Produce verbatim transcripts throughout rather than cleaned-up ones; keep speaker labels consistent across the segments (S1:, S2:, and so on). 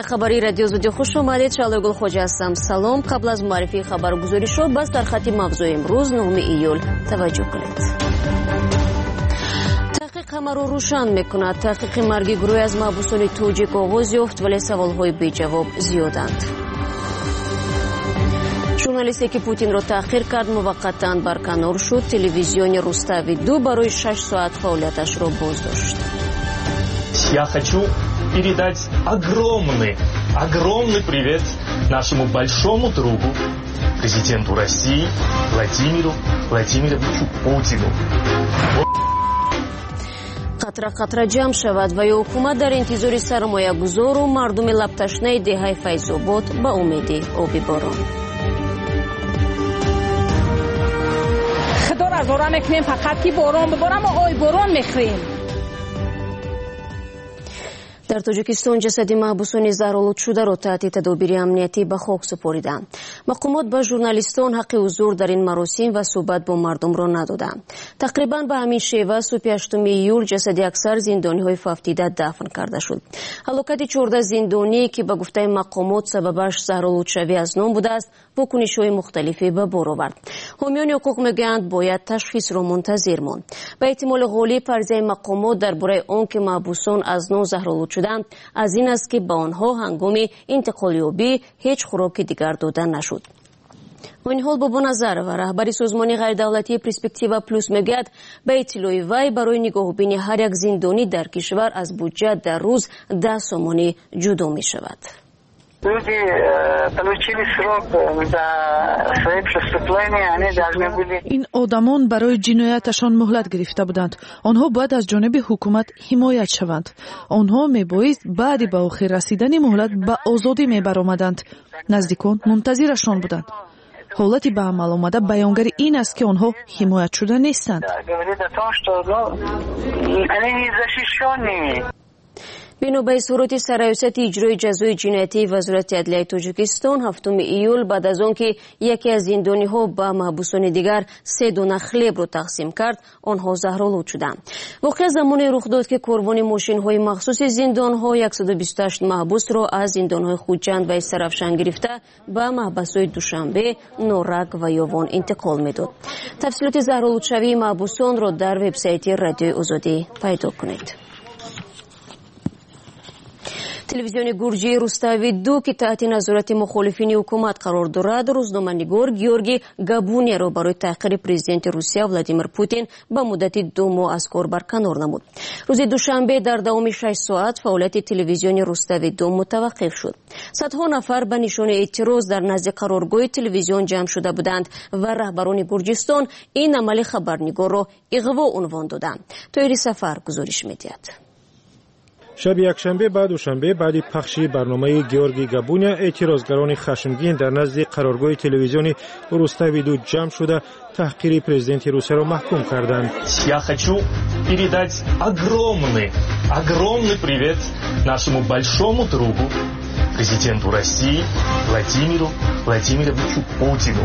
S1: خبری رادیو زودی خوش اومدید. شعله گل خوجا هستم. سلام. قبل از معرفی خبرگزاری شو بس در خط موضوع امروز نهم ایول توجه کنید. تحقیق همه رو روشن میکند. تحقیق مرگ گروه از محبوسان توجیک آغاز یافت ولی سوالهای بی جواب زیادند. ژورنالیستی که پوتین را تحقیر کرد موقتا برکنار شد. تلویزیون روستاوی دو برای شش ساعت فعالیتش را بازداشت.
S2: Я хочу передать огромный, огромный привет нашему большому другу, президенту России Владимиру Владимировичу Путину.
S1: قطره قطره جمع شود و یا حکومت در انتظار سرمایه گذار و مردم لبتشنه دهه فیض‌آباد به امید آب باران.
S3: خدا را زارا میکنیم فقط که باران ببارم و آی باران میخریم.
S1: در تاجیکستان جسد محبوسان زهرآلود شده را تحت تدابیر امنیتی به خاک سپردند. مقامات به ژورنالیستان حق حضور در این مراسم و صحبت با مردم را ندادند. تقریبا به همین شیوه صبح هشتم ایول جسد اکثر زندانی‌های ففتیده دفن کرده شد. هلاکت چهارده زندانی که به گفته مقامات سببش زهرآلود شوی از نام بوده است، واکنش‌های مختلفی به بار آورد. حامیان حقوق میگویند باید تشخیص را منتظر ماند. به احتمال غالب فرضیه مقامات درباره آنکه محبوسان از نام زهرآلود شدند از این است که به آنها هنگام انتقال یابی هیچ خوراک دیگر داده نشد. این حال بابا نظر و رهبری سازمان غیردولتی پرسپکتیو پلوس میگوید به اطلاع وی برای نگاهبینی هر یک زندانی در کشور از بودجه در روز ده سومانی جدا می شود.
S4: این آدمان برای جنایتشان مهلت گرفته بودند. آنها باید از جانب حکومت حمایت شوند. آنها میبایست بعد به آخر رسیدن مهلت به آزادی میبرآمدند. نزدیکان منتظرشان بودند. حالتی به عمل آمده بیانگر این است که آنها حمایت شده نیستند.
S1: بنا به صورت سرایست اجرای جزای جنایتی وزارت عدلیه تاجیکستان هفتم ایول بعد از آنکه یکی از زندانی‌ها با محبوسان دیگر سه دانه خلیب را تقسیم کرد، آنها زهرآلود شدند. واقعا زمانی رخ داد که کاروان ماشین‌های مخصوص زندان‌ها صد و بیست و هشت محبوس را از زندان‌های خوجند و سرافشان گرفته به محبس‌های دوشنبه، نورک و یاوان انتقال می‌داد. تفصیلات زهرآلود شوی محبوسان را در وبسایت رادیو آزادی پیدا کنید. تلویزیون گورجی روستاوی دو که تحت نظارت مخالفین حکومت قرار دارد روزنامه‌نگار گیورگی گابونیا را برای تحقیر پرزیدنت روسیه ولادیمیر پوتین به مدت دو ماه از کار برکنار نمود. روز دوشنبه در دوام شش ساعت فعالیت تلویزیون روستاوی دو متوقف شد. صدها نفر به نشان اعتراض در نزد قرارگاه تلویزیون جمع شده بودند و رهبران گرجستان این عمل خبرنگار را اغوا عنوان دادند. طاهر سفر گزارش می‌دهد.
S5: شب یکشنبه بعد دوشنبه بعد پخش برنامه گیورگی گابونیا اعتراضگران خشمگین در نزد قرارگاه تلویزیون روستاوی دو جمع شده تحقیر پرزیدنت روسیه را محکوم کردند.
S2: Я хочу передать огромный, огромный привет нашему большому другу, президенту России Владимиру Владимировичу Путину.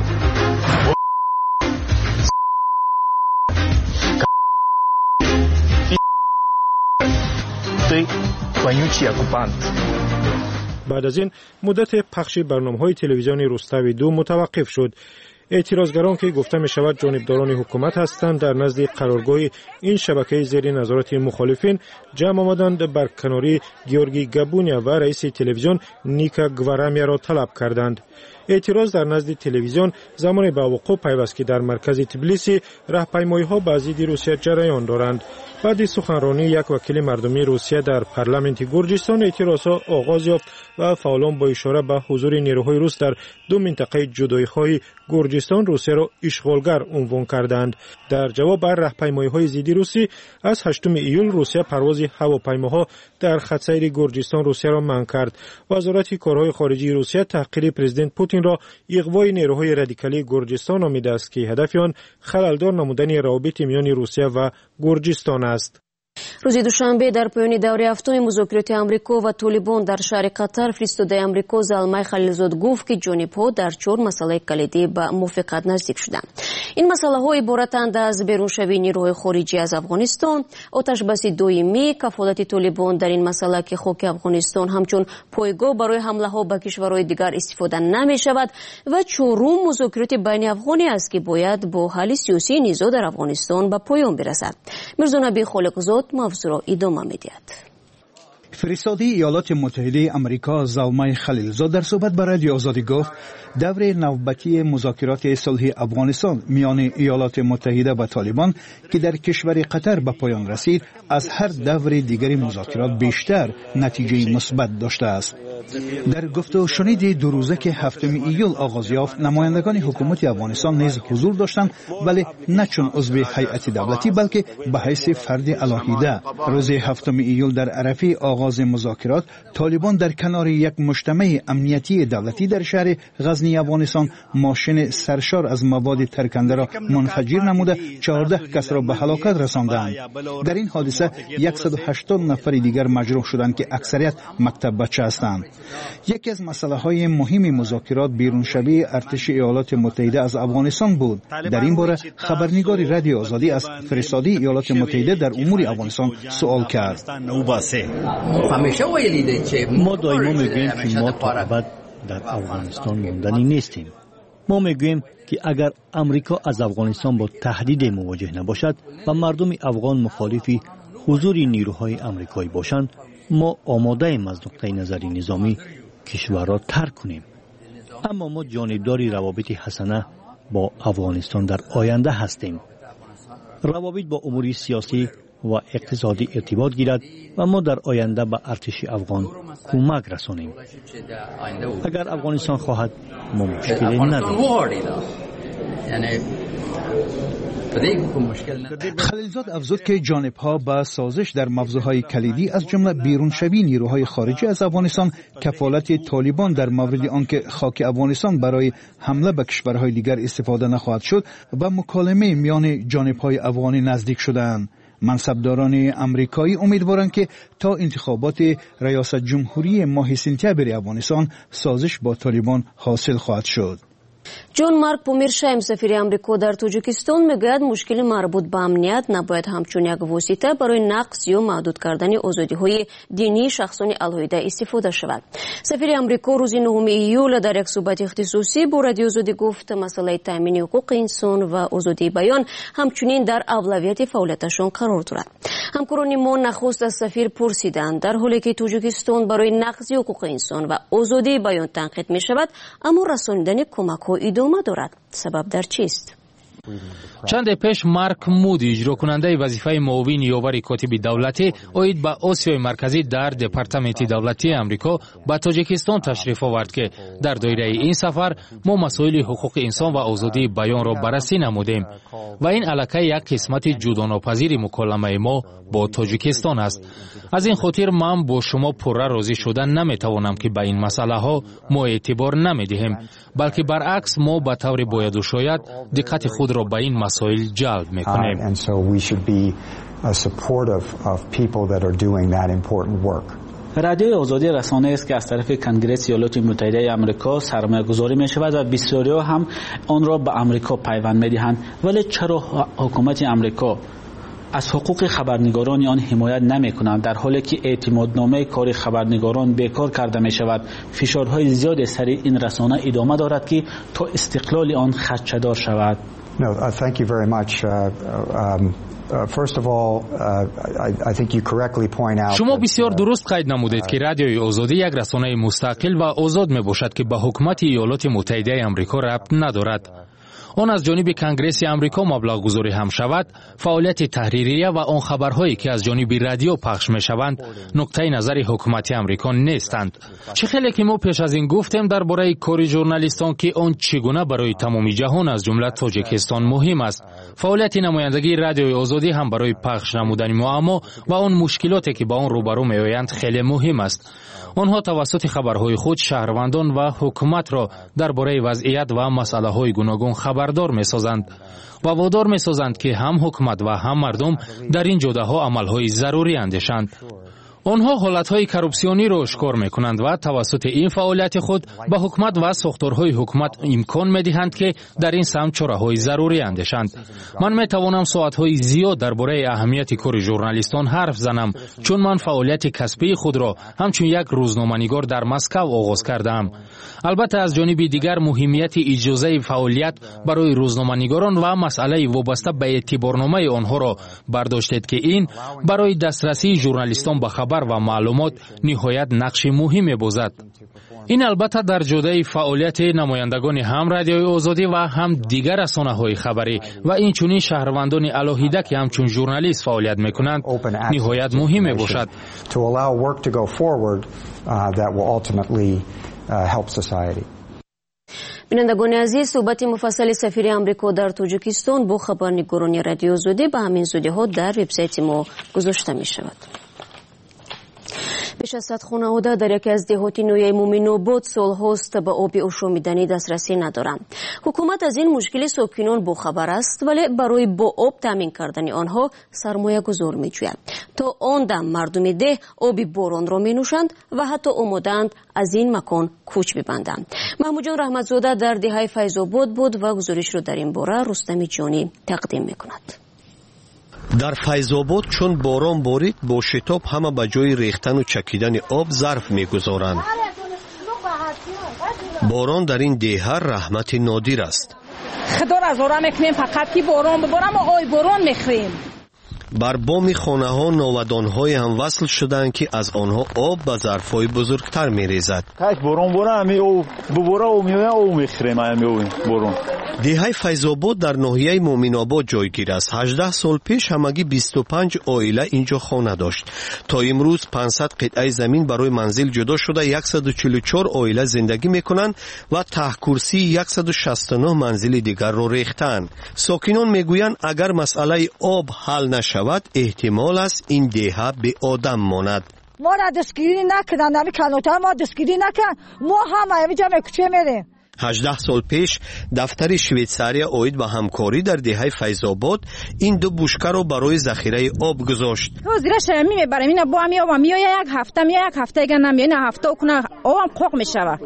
S5: بعد از این مدت پخش برنامه‌های تلویزیون روستاوی دو متوقف شد. اعتراضگران که گفته می شود جانبداران حکومت هستند در نزد قرارگاه این شبکه زیر نظارت مخالفین جمع آمدند بر کناری گیورگی گابونیا و رئیس تلویزیون نیکا گوارامیا را طلب کردند. اعتراض در نزد تلویزیون زمان به وقوع پیوست که در مرکز تبلیسی راهپیمایی‌ها به ضد روسیه جریان دارند. بعد سخنرانی یک وکیل مردمی روسیه در پارلمانت گرجستان اعتراضها آغاز یافت و فعالان با اشاره به حضور نیروهای روس در دو منطقه جدایی‌خواه گرجستان روسیه را اشغالگر عنوان کردند. در جواب بر راهپیمایی‌های ضد روسی از هشتم ایول روسیه پرواز هواپیماها در خط‌سیر گرجستان روسیه را منع کرد. وزارت کارهای خارجه روسیه تحقیر پرزیدنت پوتین را اغوای نیروهای رادیکالی گرجستان نامیده است که هدف آن خللدار نمودن روابط میان روسیه و گرجستان است.
S1: روز دوشنبه در پایان دوره هفتم مذاکرات آمریکا و طالبان در شهر قطر فرستاده آمریکا زلمای خلیلزاد گفت که جانب‌ها در چهار مسئله کلیدی به موافقت نزدیک شدند. این مسئله‌ها عبارتند از بیرونشوی نیروهای خارجی از افغانستان، آتشبسی دائمی، کفالت طالبان در این مسئله که خاک افغانستان همچون پایگاه برای حمله‌ها به کشورهای دیگر استفاده نمی‌شود و چهارم مذاکرات بین افغانی است که باید با حل سیاسی نزاع در افغانستان به پایان برسد. میرزا نبی خالقزاد موضوع را ادامه می‌دهد.
S6: فرستاده ایالات متحده آمریکا زلمای خلیلزاد در صحبت با رادیو آزادی گفت دور نوبتی مذاکرات صلح افغانستان میان ایالات متحده و طالبان که در کشور قطر به پایان رسید از هر دور دیگری مذاکرات بیشتر نتیجه مثبت داشته است. در گفت و شنید دو روزه که هفتم ایول آغاز یافت نمایندگان حکومت افغانستان نیز حضور داشتند، ولی نه چون عضو هیئت دولتی بلکه به حیث فرد علاهیده. روز هفتم ایول در عرفه آغاز مذاکرات طالبان در کنار یک مجتمع امنیتی دولتی در شهر غزنی افغانستان ماشین سرشار از مواد ترکنده را منفجر نموده چهارده کس را به هلاکت رساندند. در این حادثه صد و هشتاد نفر دیگر مجروح شدند که اکثریت مکتب بچه هستند. یکی از مسئله های مهم مذاکرات بیرونشوی ارتش ایالات متحده از افغانستان بود. در این باره خبرنگار رادیو آزادی از فرستاده ایالات متحده در امور افغانستان سوال کرد.
S7: ما دائما میگوییم که ما تا ابد در افغانستان موندنی نیستیم. ما میگوییم که اگر امریکا از افغانستان با تهدید مواجه نباشد و مردم افغان مخالف حضور نیروهای امریکایی باشند، ما آماده ایم از نقطه نظری نظامی کشور را ترک کنیم. اما ما جانبداری روابط حسنه با افغانستان در آینده هستیم. روابط با امور سیاسی و اقتصادی ارتباط گیرد و ما در آینده به ارتش افغان کمک رسانیم. اگر افغانستان خواهد ما مشکلی نداریم.
S6: خلیلزاد افزود که جانب‌ها با سازش در موضوعهای کلیدی از جمله بیرونشوی نیروهای خارجی از افغانستان، کفالت طالبان در مورد آنکه خاک افغانستان برای حمله به کشورهای دیگر استفاده نخواهد شد و مکالمه میان جانب‌های افغانی نزدیک شدند. منصبداران امریکایی امیدوارند که تا انتخابات ریاست جمهوری ماه سپتامبر افغانستان سازش با طالبان حاصل خواهد شد.
S1: جان مارک پومیرشایم سفیر آمریکا در تاجیکستان میگوید مشکل مربوط به امنیت نباید همچون یک واسطه برای نقض یا محدود کردن آزادی‌های دینی شخصان علیحده استفاده شود. سفیر آمریکا روز نهم ایول در یک صحبت اختصاصی با رادیو آزادی گفت مسئله تامین حقوق انسان و آزادی بیان همچنین در اولویت فعالیتشان قرار دارد. همکاران ما نخست از سفیر پرسیدند در حالی که تاجیکستان برای نقض حقوق انسان و آزادی بیان تنقید می شود، اما رساندن کمک‌ها ادامه دارد. سبب در چیست؟
S8: چند پیش مارک مودی اجرا کننده وظیفه معاون یاور کاتب دولتی عاید به آسیای مرکزی در دپارتمنت دولتی آمریکا به تاجیکستان تشریف آورد که در دایره این سفر ما مسائل حقوق انسان و آزادی بیان را بررسی نمودیم و این علاقه یک قسمت جداناپذیر مکالمه ما با تاجیکستان است. از این خاطر من با شما پره راضی شدن نمیتوانم که به این مسئله ها ما اعتبار نمیدهیم، بلکه برعکس ما به طور باید و شاید دقت خود را به این مسائل جلب میکنیم.
S9: رادیو آزادی رسانه است که از طرف کنگره ایالات متحده آمریکا سرمایه گذاری می شود و بسیاری هم آن را به آمریکا پیوند می دهند. ولی چرا حکومت آمریکا از حقوق خبرنگاران آن حمایت نمی کنند در حالی که اعتمادنامه کار خبرنگاران بیکار کرده می شود؟ فشارهای زیاد سر این رسانه ادامه دارد که تا استقلال آن خدشه‌دار شود.
S10: No, uh, thank you very much. Uh, um, uh, first of all, uh, I, I think you correctly point out.
S8: شما بسیار درست قید نمودید که رادیوی آزادی یک رسانه مستقل و آزاد می باشد که به حکومت ایالات متحده آمریکا ربط ندارد. آن از جانب کنگره آمریکا مبلغ گذاری هم شود، فعالیت تحریریه و آن خبرهایی که از جانب رادیو پخش می شوند نقطه نظر حکومت آمریکا نیستند. چه خیلی که ما پیش از این گفتیم درباره کار ژورنالیستان که آن چگونه برای تمام جهان از جمله تاجیکستان مهم است. فعالیت نمایندگی رادیوی آزادی هم برای پخش نمودن معما و آن مشکلاتی که با آن روبرو می آیند خیلی مهم است. آنها توسط خبرهای خود شهروندان و حکومت را درباره وضعیت و مسائل های گوناگون خبر بردار می‌سازند و وادار می‌سازند که هم حکومت و هم مردم در این جده‌ها عمل‌های ضروری اندیشند. آنها حالتهای کروپسیونی را اشکار میکنند و توسط این فعالیت خود به حکومت و ساختارهای حکومت امکان میدهند که در این سمت چاره‌های ضروری اندیشند. من میتوانم ساعتهای زیاد درباره اهمیت کار ژورنالیستان حرف زنم، چون من فعالیت کسبی خود را همچون یک روزنامه‌نگار در مسکو آغاز کردم. البته از جانب دیگر مهمیت اجازه فعالیت برای روزنامه‌نگاران و مسئله وابسته به اعتبارنامه آنها را برداشتید که این برای دسترسی ژورنالیستان به خبر و معلومات نهایت نقش مهمی بازد. این البته در جدای فعالیت نمایندگان هم رادیوی آزادی و هم دیگر رسانه‌های خبری و این چنین شهروندان علاهیده که همچون ژورنالیست فعالیت میکنند نهایت مهمی باشد.
S1: بینندگان عزیز، صحبت مفصل سفیر آمریکا در تاجیکستان با خبرنگاران رادیو آزادی به همین زودی ها در وبسایت ما گذاشته می شود. بیش از صد خانواده در یکی از دهات نویای مومن‌آباد سالهاست به آب آشامیدنی دسترسی ندارند. حکومت از این مشکل ساکنان باخبر است، ولی برای با آب تامین کردن آنها سرمایه گذار می‌جوید. تا آن دم مردم ده آب باران را می‌نوشند و حتی آماده‌اند از این مکان کوچ ببندند. محمود جان رحمتزاده در دهه فیض‌آباد بود و گزارش را در این باره رستم جانی تقدیم می‌کند.
S11: در فیض‌آباد چون باران بارید با شتاب همه به جای ریختن و چکیدن آب ظرف می‌گذارند. باران در این دهه رحمت نادر است.
S3: خدا را زارا میکنیم فقط که باران ببارم و آی باران میخریم.
S11: بر بام خانه ها ناودان‌های هم وصل شدند که از آنها آب به ظرف‌های بزرگتر می‌ریزد.
S12: کاش باران باره همی او بباره او میوه او میخریم همی او باران.
S11: دهه فیض‌آباد در ناحیه مومن‌آباد جایگیر است. هجده سال پیش همگی بیست و پنج عائله اینجا خانه داشت. تا امروز پانصد قطعه زمین برای منزل جدا شده صد و چهل و چهار عائله زندگی میکنند و ته کرسی صد و شصت و نه منزل دیگر را ریختند. ساکنان میگویند اگر مسئله آب حل نشود احتمال است این دهه به آدم ماند.
S13: ما را دستگیری نکردن، نمی کلانتر ما دستگیری نکن، ما هم همینجا کوچه میریم.
S11: هجده سال پیش دفتر شویتساریا اوید به همکاری در دهه فیض‌آباد این دو بشکه را برای ذخیره آب گذاشت.
S3: زیرش میبریم اینا با می آب میاد یک هفته میاد یک هفته دیگه نمیاد نه هفته کنه آب قوق میشوه.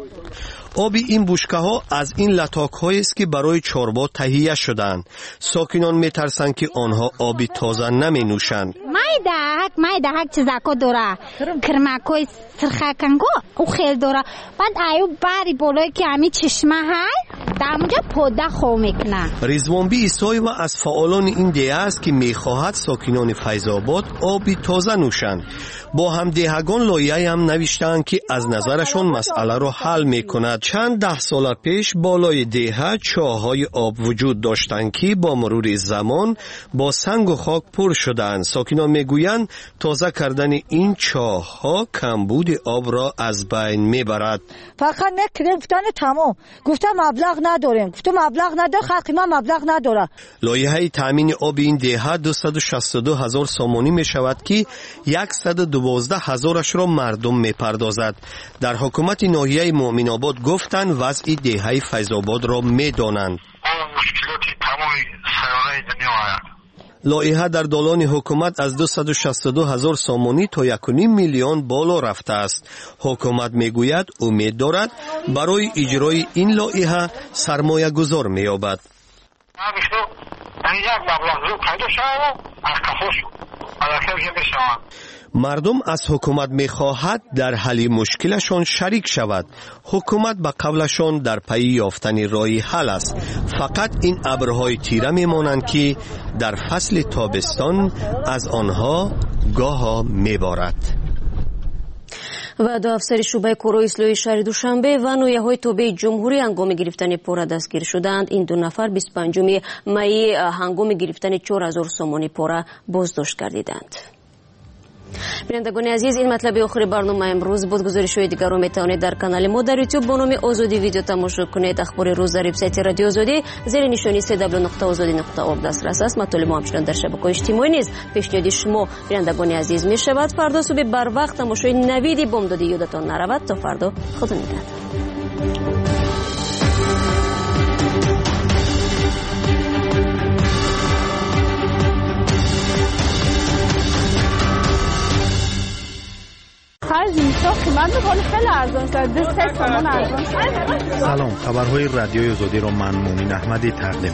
S11: آب این بشکه ها از این لتاک هایی است که برای چاربا تهیه شدند. ساکنان میترسند که آنها آب تازه نمی نوشند.
S14: مای دهک مای دهک چیزاکو داره کرماکوی سرخه کنگو او خیل داره بعد ایو باری بالای که همی چشمه های در اونجا پوده خو میکنه.
S11: رضوان بی عیسایی و از فعالان این دهه است که میخواهد ساکنان فیض‌آباد آبی تازه نوشند. با هم دهگان لایحه هم نوشتند که از نظرشون مسئله را حل میکند. چند ده سال پیش بالای دهه چاه‌های آب وجود داشتند که با مرور زمان با سنگ و خاک پر شدند. ساکنان میگویند تازه کردن این چاه‌ها کمبود آب را از بین میبرد.
S13: فقط نکردیم گفتن تمام گفتم مبلغ نداریم، گفتم مبلغ نداره خلق ما مبلغ نداره.
S11: لایحه تامین آب این دهه دویست و شصت و دو هزار سامانی می شود که صد و دوازده هزارش را مردم می پردازد. در حکومت ناحیه مومن‌آباد گفتند وضع دهه فیض‌آباد را می دانند.
S15: مشکلاتی تمام سیاره دنیا آید.
S11: لایحه در دالان حکومت از دویست و شصت و دو هزار سامانی تا یک و نیم میلیون بالا رفته است. حکومت میگوید امید دارد برای اجرای این لایحه سرمایه گذار مییابد. مردم از حکومت میخواهد در حل مشکلشان شریک شود. حکومت به قولشان در پی یافتن راهی حل است. فقط این ابرهای تیره میمانند که در فصل تابستان از آنها گاها میبارد.
S1: و دو افسر شعبه کورو اصلاحی شهر دوشنبه و نویه‌های توبه جمهوری هنگام گرفتن پوره دستگیر شدند. این دو نفر بیست و پنجم می هنگام گرفتن چهار هزار سومانی پوره بازداشت گردیدند. بینندگان عزیز، این مطلب آخر برنامه امروز بود. گزارش‌های دیگر را می‌توانید در کانال ما در یوتیوب با نام آزادی ویدیو تماشا کنید. اخبار روز در وبسایت رادیو آزادی زیر نشانی سه دبلیو نقطه آزادی نقطه اورگ دسترس است. مطالب ما همچنان در شبکه‌های اجتماعی نیز پیشنهاد شما بینندگان عزیز می‌شود. فردا صبح بر وقت تماشای نوید بامدادی یادتان نرود. تا فردا خدا نگهدار.
S16: سلام، خبرهای رادیوی آزادی را من مومن احمدی تقدیم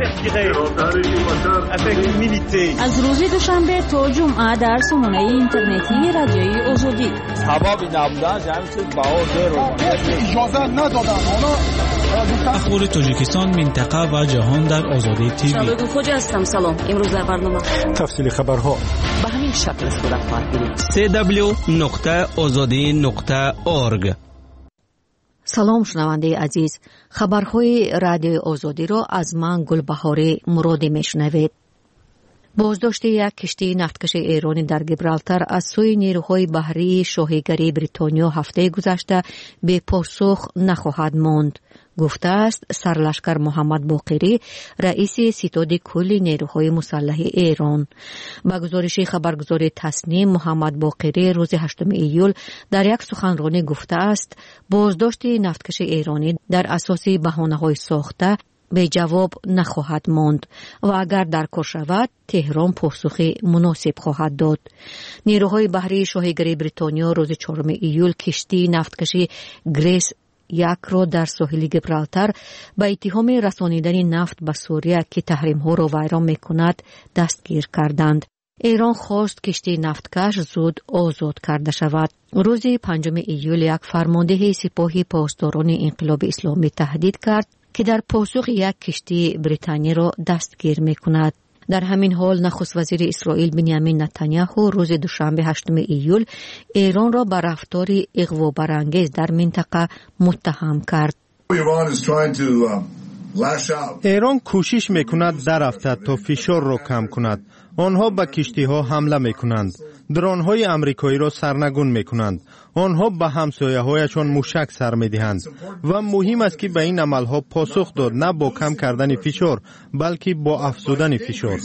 S16: می‌کنم.
S17: از روز دوشنبه تا جمعه در سامانه اینترنتی رادیوی آزادی.
S18: هوا بی نبودن جمعی چیز باور رو اجازه ندادن.
S19: اخبار تاجیکستان، منطقه و جهان در آزادی تیوی.
S1: شباب خوش هستم. سلام. امروز در برنامه
S5: تفصیل خبرها
S20: به همین شکل صورت خواهد گرفت.
S21: سی دبلیو نقطه آزادی نقطه اورگ.
S20: سلام شنونده عزیز، خبرهای رادیو آزادی را از من گلبهاری مرادی میشنوید. بازداشت یک کشتی نفتکش ایرانی در گیبرالتر از سوی نیروهای بحری شاهیگری بریتانیا هفته گذشته به پاسخ نخواهد ماند، گفته است سرلشکر محمد باقری، رئیس ستاد کل نیروهای مسلح ایران. با گزارش خبرگزاری تصنیم، محمد باقری روز هشتم ایول در یک سخنرانی گفته است بازداشت نفتکش ایرانی در اساس بهانه‌های ساخته به جواب نخواهد ماند و اگر در کار شود تهران پاسخی مناسب خواهد داد. نیروهای بحری شاهیگری بریتانیا روز چهارم ایول کشتی نفتکشی گریس یک را در ساحل گیبرالتر به اتهام رسانیدن نفت به سوریه که تحریم ها را ویران میکند دستگیر کردند. ایران خواست کشتی نفتکش زود آزاد کرده شود. روز پنجم ایول یک فرمانده سپاه پاسداران انقلاب اسلامی تهدید کرد که در پاسخ یک کشتی بریتانیا را دستگیر میکند. در همین حال نخست وزیر اسرائیل بنیامین نتانیاهو روز دوشنبه هشتم ایول ایران را به رفتار اغوا برانگیز در منطقه متهم کرد.
S16: ایران کوشش میکند درافتد تا فشار را کم کند. آنها به کشتی ها حمله میکنند. درون های امریکایی را سرنگون میکنند. آنها به همسایه هایشان موشک سر میدهند و مهم است که به این عمل ها پاسخ داد، نه با کم کردن فشار بلکه با افزودن فشار.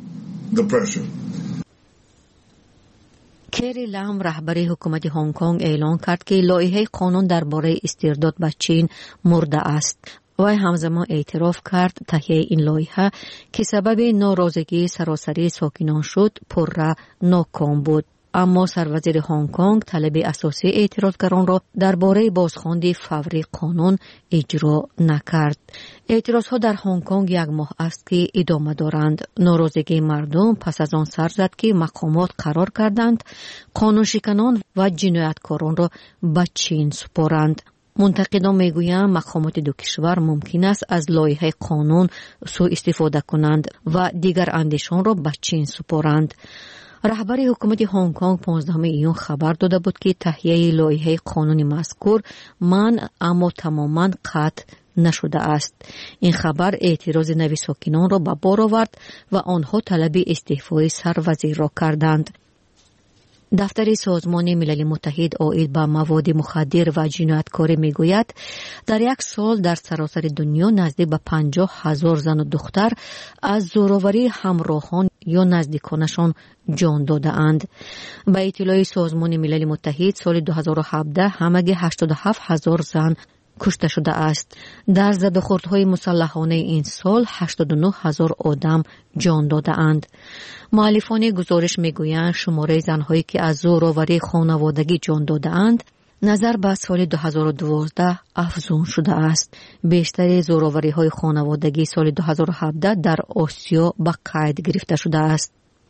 S20: کری لام رهبر حکومت هنگ کنگ اعلان کرد که لایحه قانون درباره استرداد به چین مرده است. وی همزمان اعتراف کرد تهیه این لایحه که سبب ناراضگی سراسری ساکنان شد پرره ناکام بود. اما سروزیر هنگ کنگ طلب اساسی اعتراضگران را درباره بازخواندن فوری قانون اجرا نکرد. اعتراضها در هنگ کنگ یک ماه است که ادامه دارند. ناراضگی مردم پس از آن سر زد که مقامات قرار کردند قانون شکنان و جنایتکاران را به چین سپارند. منتقدان میگویند مقامات دو کشور ممکن است از لایحه قانون سوء استفاده کنند و دیگر اندیشان را به چین سپارند. رهبر حکومت هنگ کنگ پانزدهم ایون خبر داده بود که تهیه لایحه قانونی مذکور منع اما تماما قطع نشده است. این خبر اعتراض نوی ساکنان را به بار آورد و آنها طلب استعفای سروزیر را کردند. دفتر سازمان ملل متحد عائد به مواد مخدر و جنایتکاری میگوید در یک سال در سراسر دنیا نزدیک به پنجاه هزار زن و دختر از زورآوری همراهان یا نزدیکانشان جان داده اند. به اطلاع سازمان ملل متحد سال دو هزار و هفده همگی هشتاد و هفت هزار زن کشته شده است. در زده‌خوردهای مسلحانه این سال هشتاد و نه هزار آدم جان داده اند. مؤلفان گزارش میگویند شماره زنهایی که از زورآوری خانوادگی جان داده اند نظر به سال دو هزار و دوازده افزون شده است. بیشتر زورآوری‌های خانوادگی سال دو هزار و هفده در آسیا به قید گرفته شده است.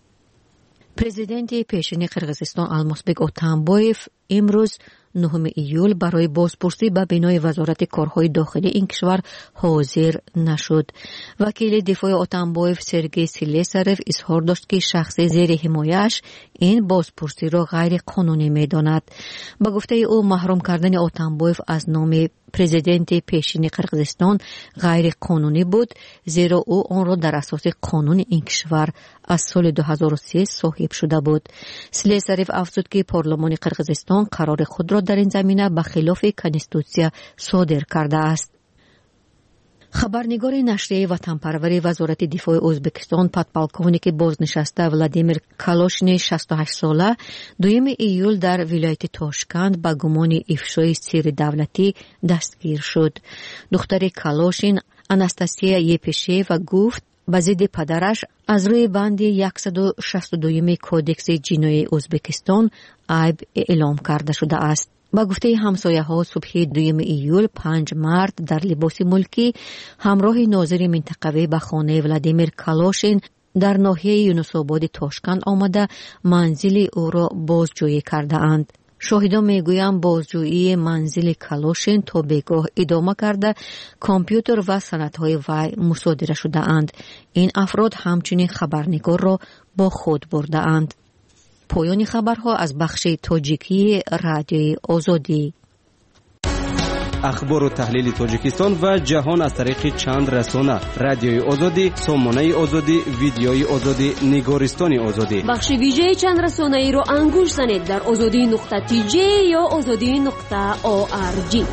S20: پرزیدنت پیشین قرقیزستان المازبک اتامبایف امروز نهم ایول برای بازپرسی به بینای وزارت کارهای داخلی این کشور حاضر نشد. وکیل دفاع اتامبایف سرگئی سلیساروف اظهار داشت که شخص زیر حمایه‌اش این بازپرسی را غیر قانونی می‌داند. با گفته او محروم کردن اتامبایف از نام پرزیدنت پیشین قرقیزستان غیر قانونی بود، زیرا او آن را در اساس قانون این کشور از سال دو هزار و سه صاحب شده بود. سلیساروف افزود که پارلمان قرقیزستان قرار خود را در این زمینه به خلاف کنستیتوسیا صادر کرده است. خبرنگار نشریه وطنپروری وزارت دفاع ازبکستان پادپالکونیک بازنشسته ولادیمیر کالوشین شصت و هشت ساله دویم ایول در ولایت تاشکند به گمان افشای سر دولتی دستگیر شد. دختر کالوشین آناستاسیا یپشیوا گفت به ضد پدرش از روی بند صد و شصت و دو کودکس جنایی ازبکستان عیب اعلام کرده شده است. با گفته همسایه‌ها صبح دوم ایول پنج مرد در لباس ملکی همراه ناظر منطقوی به خانه ولادیمیر کالوشین در ناحیه یونس‌آباد تاشکند آمده منزل او را بازجویی کرده اند. شاهدان میگویند بازجویی منزل کالوشین تا بگاه ادامه کرده کامپیوتر و سندهای وی مصادره شده اند. این افراد همچنین خبرنگار را با خود برده اند. پایان خبرها از بخش تاجیکی رادیوی آزادی.
S21: اخبار و تحلیل تاجیکستان و جهان از طریق چند رسانه: رادیوی آزادی، سامانه آزادی، ویدیوی آزادی، نگارستان آزادی.
S1: بخش ویژه چند رسانه ای رو انگوش زنید در آزادی نقطه تی جی یا آزادی نقطه او آر جی.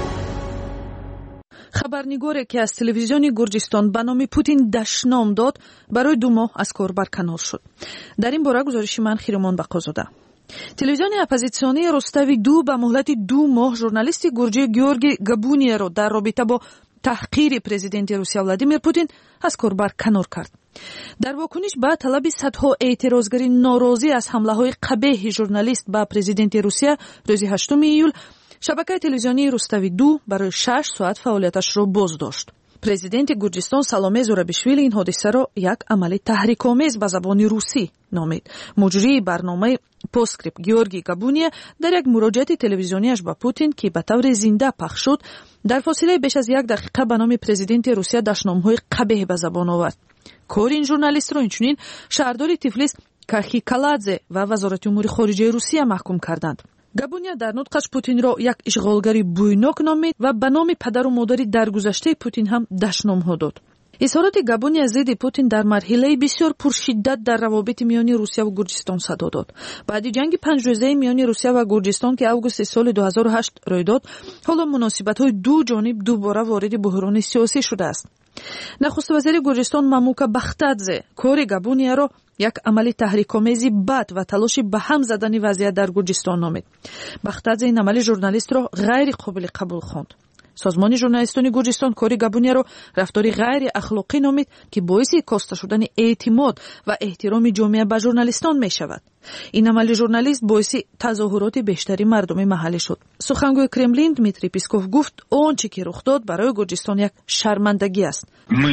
S4: خبرنگاری که از تلویزیون گرجستان به نام پوتین دشنام داد برای دو ماه از کار برکنار شد. در این باره گزارش من خیرمان بقازاده. تلویزیون اپوزیسیونی روستاوی دو به مهلت دو ماه ژورنالیست گرجی گیورگی گابونیا را در رابطه با تحقیر پرزیدنت روسیه ولادیمیر پوتین از کار برکنار کرد. در واکنش به طلب صدها اعتراضگری ناراضی از حمله‌های قبیح ژورنالیست به پرزیدنت روسیه روز هشتم ایول، شبکه تلویزیونی روستاوی دو برای شش ساعت فعالیتش را باز داشت. پرزیدنت گرجستان سالومه زورابیشویلی این حادثه را یک عمل تحریک‌آمیز به زبان روسی نامید. مجری برنامه پوسکریپت گیورگی گابونیا در یک مراجعه تلویزیونیش با پوتین که به طور زنده پخش شد در فاصله بیش از یک دقیقه به نام پرزیدنت روسیه دشنام‌های قبیح به زبان آورد. کار این ژورنالیست را اینچنین شهردار تیفلیس کاخی کالادزه و وزارت امور خارجه روسیه محکوم کردند. گابونیا در نطقش پوتین را یک اشغالگری بویناک نامید و به نام پدر و مادری درگذشته پوتین هم دشنام‌ها داد. اظهارات گابونیا ضد پوتین در مرحله بسیار پرشدت در روابط میان روسیه و گرجستان صدا داد. بعد جنگ پنج روزه میان روسیه و گرجستان که اوگوست سال دو هزار و هشت روی داد، حالا مناسبت‌های دو جانب دوباره وارد بحران سیاسی شده است. نخست وزیر گرجستان ماموکا بختادزه کار گابونیا را یک عمل تحریک‌آمیز بد و تلاش به هم زدن وضعیت در گرجستان نامید. بختادزه این عمل ژورنالیست را غیر قابل قبول خواند. سازمان ژورنالیستان گرجستان کار گابونیا را رفتاری غیر اخلاقی نامید که باعث کاسته شدن اعتماد و احترام جامعه به ژورنالیستان می شود. این عمل ژورنالیست باعث تظاهرات بیشتری مردم محلی شد. سخنگوی کرملین دمیتری پیسکوف گفت آنچه که رخ داد برای گرجستان یک شرمندگی است.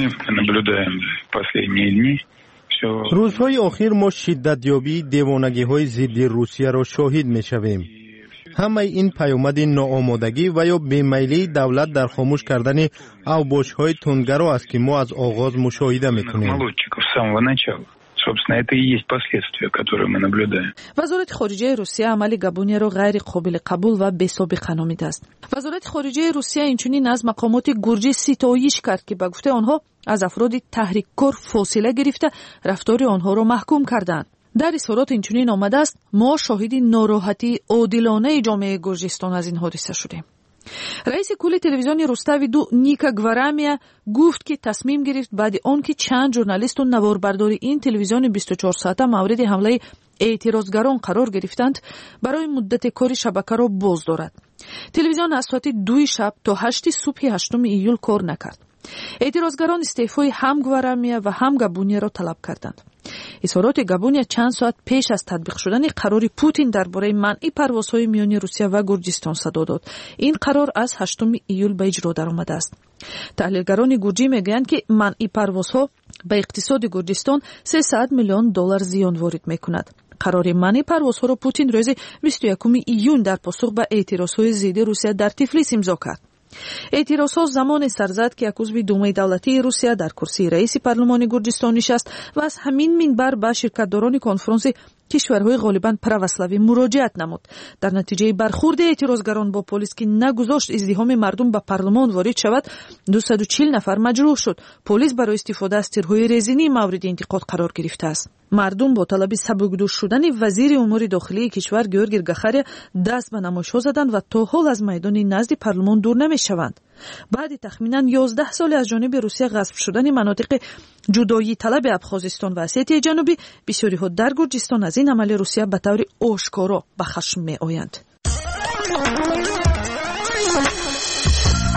S16: روزهای اخیر ما شدتیابی دیوانگی‌های ضد روسیه را شاهد می‌شویم. همه این پیامد ناآمادگی و یا بیمیلی دولت در خاموش کردن اوباش‌های تندگرا است که ما از آغاز مشاهده می‌کنیم.
S4: وزارت خارجه روسیه عمل گابونیا را غیر قابل قبول و بی‌سابقه نامیده است. وزارت خارجه روسیه اینچنین از مقامات گرجی ستایش کرد که به گفته آنها از افراد تحریک‌کار فاصله گرفته رفتار آنها را محکوم کردند. در اظهارات اینچنین آمده است ما شاهد ناراحتی عادلانه جامعه گرجستان از این حادثه شدیم. رئیس کل تلویزیون روستاوی دو نیکا گوارامیا گفت که تصمیم گرفت بعد آنکه چند ژورنالیست و نواربردار این تلویزیون بیست و چهار ساعته مورد حمله اعتراضگران قرار گرفتند برای مدت کار شبکه را باز دارد. تلویزیون از ساعت دو شب تا هشت صبح هشتم ایول کار نکرد. اعتراضگران استعفای هم گوارامیا و هم گابونیا را طلب کردند. اظهارات گابونیا چند ساعت پیش از تطبیق شدن قرار پوتین درباره منع پروازهای میان روسیه و گرجستان صدا داد. این قرار از هشتم ایول به اجرا درآمده است. تحلیلگران گرجی میگویند که منع پروازها به اقتصاد گرجستان سیصد میلیون دلار زیان وارد میکند. قرار منع پروازها را پوتین روز بیست و یکم ایون در پاسخ به اعتراضهای ضد روسیه در تیفلیس امضا کرد. اعتراضها زمان سر زد که یک عضو دومه دولتی روسیه در کرسی رئیس پارلمان گرجستان نشست و از همین منبر به شرکتداران کنفرانس کشورهای غالباً پروسلاوی مراجعت نمود. در نتیجه برخورد اعتراضگران با پلیس که نگذاشت ازدحام مردم به پارلمان وارد شود، دویست و چهل نفر مجروح شد. پلیس برای استفاده از تیرهای رزینی مورد انتقاد قرار گرفته است. مردم با طلب سبکدوش شدن وزیر امور داخلی کشور گیورگی گاخاریا دست به نمایش‌ها زدند و تا حال از میدان نزد پارلمان دور نمی‌شوند. بعد تخمیناً یازده سال از جانب روسیه غصب شدن مناطق جدایی طلب ابخازستان و اسیتی جنوبی، بسیاری‌ها در گرجستان از این عمل روسیه به طور آشکارا به خشم می‌آیند.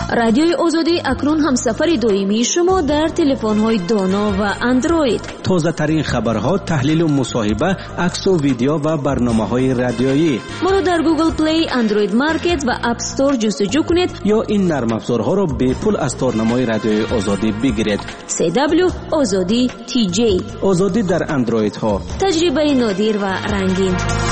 S1: رادیوی آزادی اکنون هم سفر دائمی شما در تلفن‌های دانا و اندروید.
S21: تازه ترین خبرها، تحلیل و مصاحبه، عکس و ویدیو و برنامه‌های رادیویی.
S1: ما رو در گوگل پلی، اندروید مارکت و اپ استور جستجو کنید
S21: یا این نرم افزارها رو به پول از تورنمای رادیوی آزادی بگیرید.
S1: سی دبلیو آزادی تی جی.
S21: آزادی در اندروید ها.
S1: تجربه نادر و رنگین.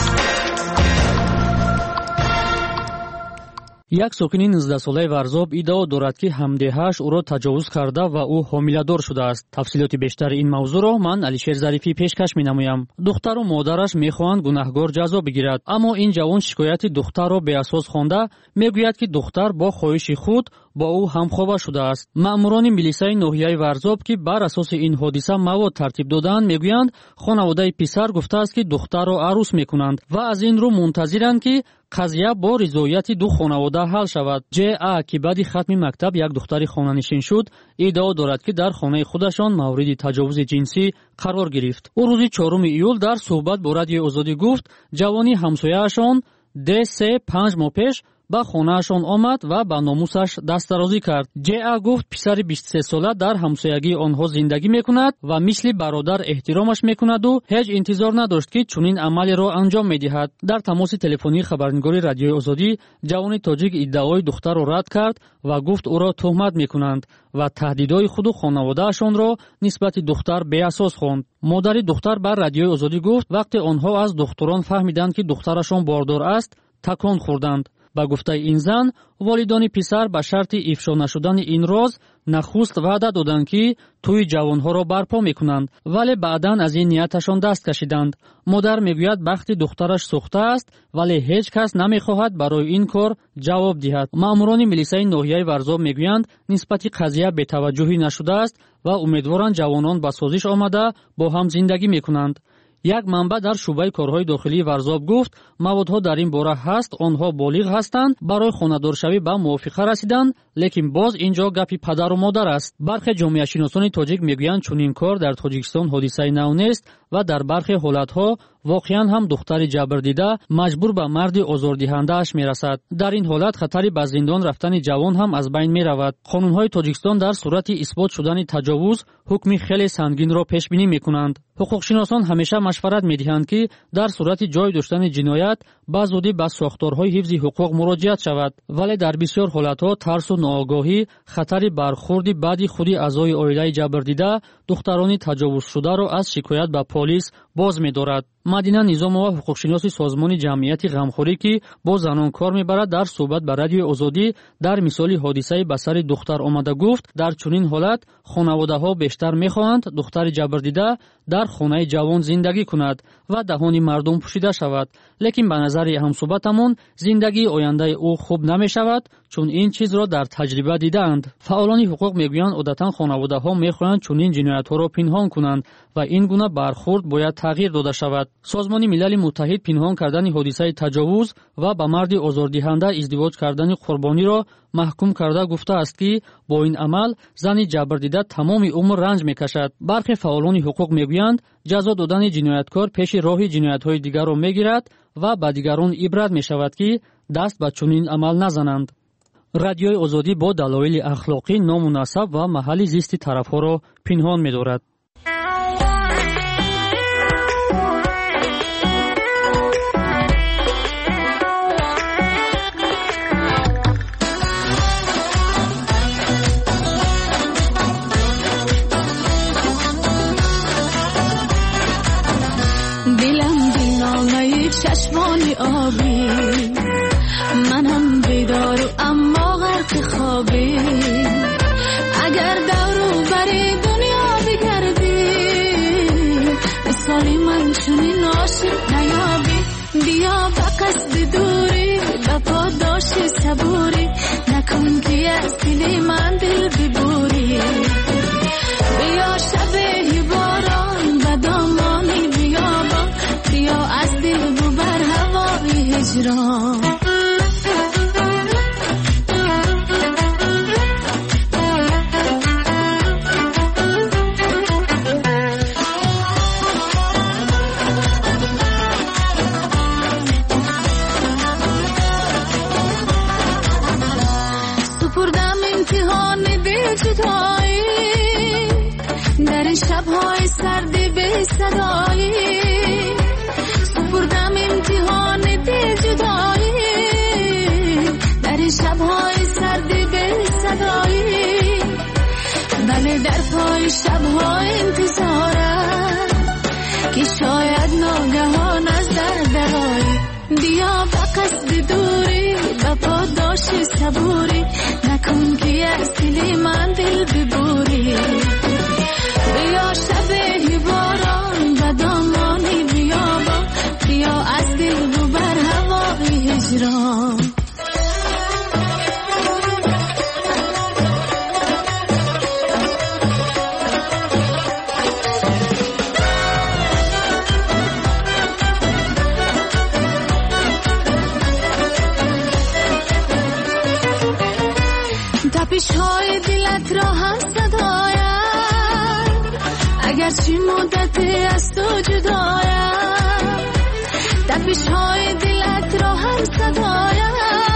S2: یک سокини نوزده ساله ورزاب ادعا دارد که همدیهاش او را تجاوز کرده و او حامله‌دار شده است. تفصیلات بیشتر این موضوع را من علیشیر ظریفی پیشکش می‌نمایم. دختر و مادرش می‌خواهند گناهگار جزا بگیرد، اما این جوان شکایت دختر را به اساس خوانده میگوید که دختر با خواهش خود با او همخوابه شده است. مأموران ملیسای ناحیه ورزاب که بر اساس این حادثه مواد ترتیب دادند میگویند خانواده پسر گفته است که دختر را عروس میکنند و از این رو منتظرند که قضیه با رضایت دو خانواده حل شود. جی ا که بعد ختم مکتب یک دختر خانه‌نشین شد، ادعا دارد که در خانه خودشان مورد تجاوز جنسی قرار گرفت. او روز چهارم ایول در صحبت با رادیوی آزادی گفت جوانی همسایه‌شان ده سه پنج ماه پیش با خانه‌شان آمد و با ناموسش دسترازی کرد. جی ا گفت پسر بیست و سه ساله در همسایگی آنها زندگی میکند و مثل برادر احترامش میکند و هیچ انتظار نداشت که چنین عملی را انجام میدهد. در تماس تلفنی خبرنگار رادیوی آزادی جوان تاجیک ادعای دختر را رد کرد و گفت او را تهمت میکنند و تهدیدهای خود و خانواده‌شان را نسبت دختر به اساس خواند. مادر دختر بر رادیوی آزادی گفت وقتی آنها از دختران فهمیدند که دخترشان باردار است تکان خوردند. با گفته این زن، والدان پسر به شرط افشا نشدن این راز نخست وعده دادند که توی جوانها را برپا میکنند، ولی بعداً از این نیتشان دست کشیدند. مادر میگوید وقتی دخترش سوخته است ولی هیچ کس نمیخواهد برای این کار جواب دهد. مأموران ملیسای ناحیه ورزاب میگویند نسبت قضیه بی‌توجهی نشده است و امیدوارند جوانان به سازش آمده با هم زندگی میکنند. یک منبع در شعبه کارهای داخلی ورزاب گفت موادها در این باره هست، آنها بالغ هستند، برای خانه‌دارشوی به موافقه رسیدند، لیکن باز اینجا گپی پدر و مادر است. برخی جامعه شناسان تاجیک میگویند چنین کار در تاجیکستان حادثه نو نیست و در برخی حالتها واقعا هم دختر جبردیده مجبور به مرد آزاردهنده اش میرسد. در این حالت خطری به زندان رفتن جوان هم از بین میرود. قانونهای تاجیکستان در صورت اثبات شدن تجاوز حکم خیلی سنگین را پیش بینی میکنند. حقوقشناسان همیشه مشورت میدهند که در صورت جای داشتن جنایت به زودی به ساختارهای حفظ حقوق مراجعت شود، ولی در بسیار حالتها ترس و ناآگاهی خطری برخورد بعدی خودی اعضای عائله جبردیده دختران تجاوز شده را از شکایت به پلیس باز می‌دارد. مدینه نظامова ҳуқуқшиноси созмони ҷамъияти ғамхорӣ ки бо занон кор мебарад дар суҳбат ба радиои озодӣ дар мисоли ҳодисаи ба сари духтар омада гуфт дар чунин ҳолат хонаводаҳо бештар мехоҳанд духтари ҷабрдида дар хонаи ҷавон зиндагӣ кунад ва даҳони мардум пӯшида шавад, лекин ба назари ҳамсуҳбатамон зиндагии ояндаи ӯ хуб намешавад, чун ин чизро дар таҷриба дидаанд. фаъолони ҳуқуқ мегӯянд одатан хонаводаҳо мехоҳанд чунин ҷиноятҳоро пинҳон кунанд ва ин гуна бархурд бояд тағйир дода шавад. созмони милали муттаҳид пинҳон кардани ҳодисаи таҷовуз ва ба марди озордиҳанда издивоҷ кардани қурбониро маҳкум карда гуфтааст ки бо ин амал зани ҷабрдида тамоми умр ранҷ мекашад. бархе фаъолони ҳуқуқ мегӯянд ҷазо додани ҷинояткор пеши роҳи ҷиноятҳои дигарро мегирад ва ба дигарон ибрат мешавад ки даст ба чунин амал назананд. радиои озодӣ бо далоили ахлоқӣ ному насаб ва маҳалли зисти тарафҳоро пинҳон медорад.
S22: چشمانی آبی منم بیدار و اما غرق خوابی اگر دورو بری دنیا بگردی مثالی من چونین عاشق نیابی بیا با قصد دوری با پاداشی صبوری نکن که از دل من دل ببوری بیا شبه باران و دامانی بیابان بیا از دل ببر هوای هجران سپردم این شب‌های سردی به صدایی سپردم امتحان دل جدایی در این شب‌های سردی به صدایی بله در پای شب‌های انتظارم که شاید ناگهان از در درایی بیا به قصد دوری به پاداش صبوری نکن که از دل من دل ببوری بیا شب باران به دامانی بیابان بیا از دل ببر هوای هجران تپش‌های دلت را هم صدایم اگرچه مدت از تو جدایم تپش‌های دلت را هم صدایم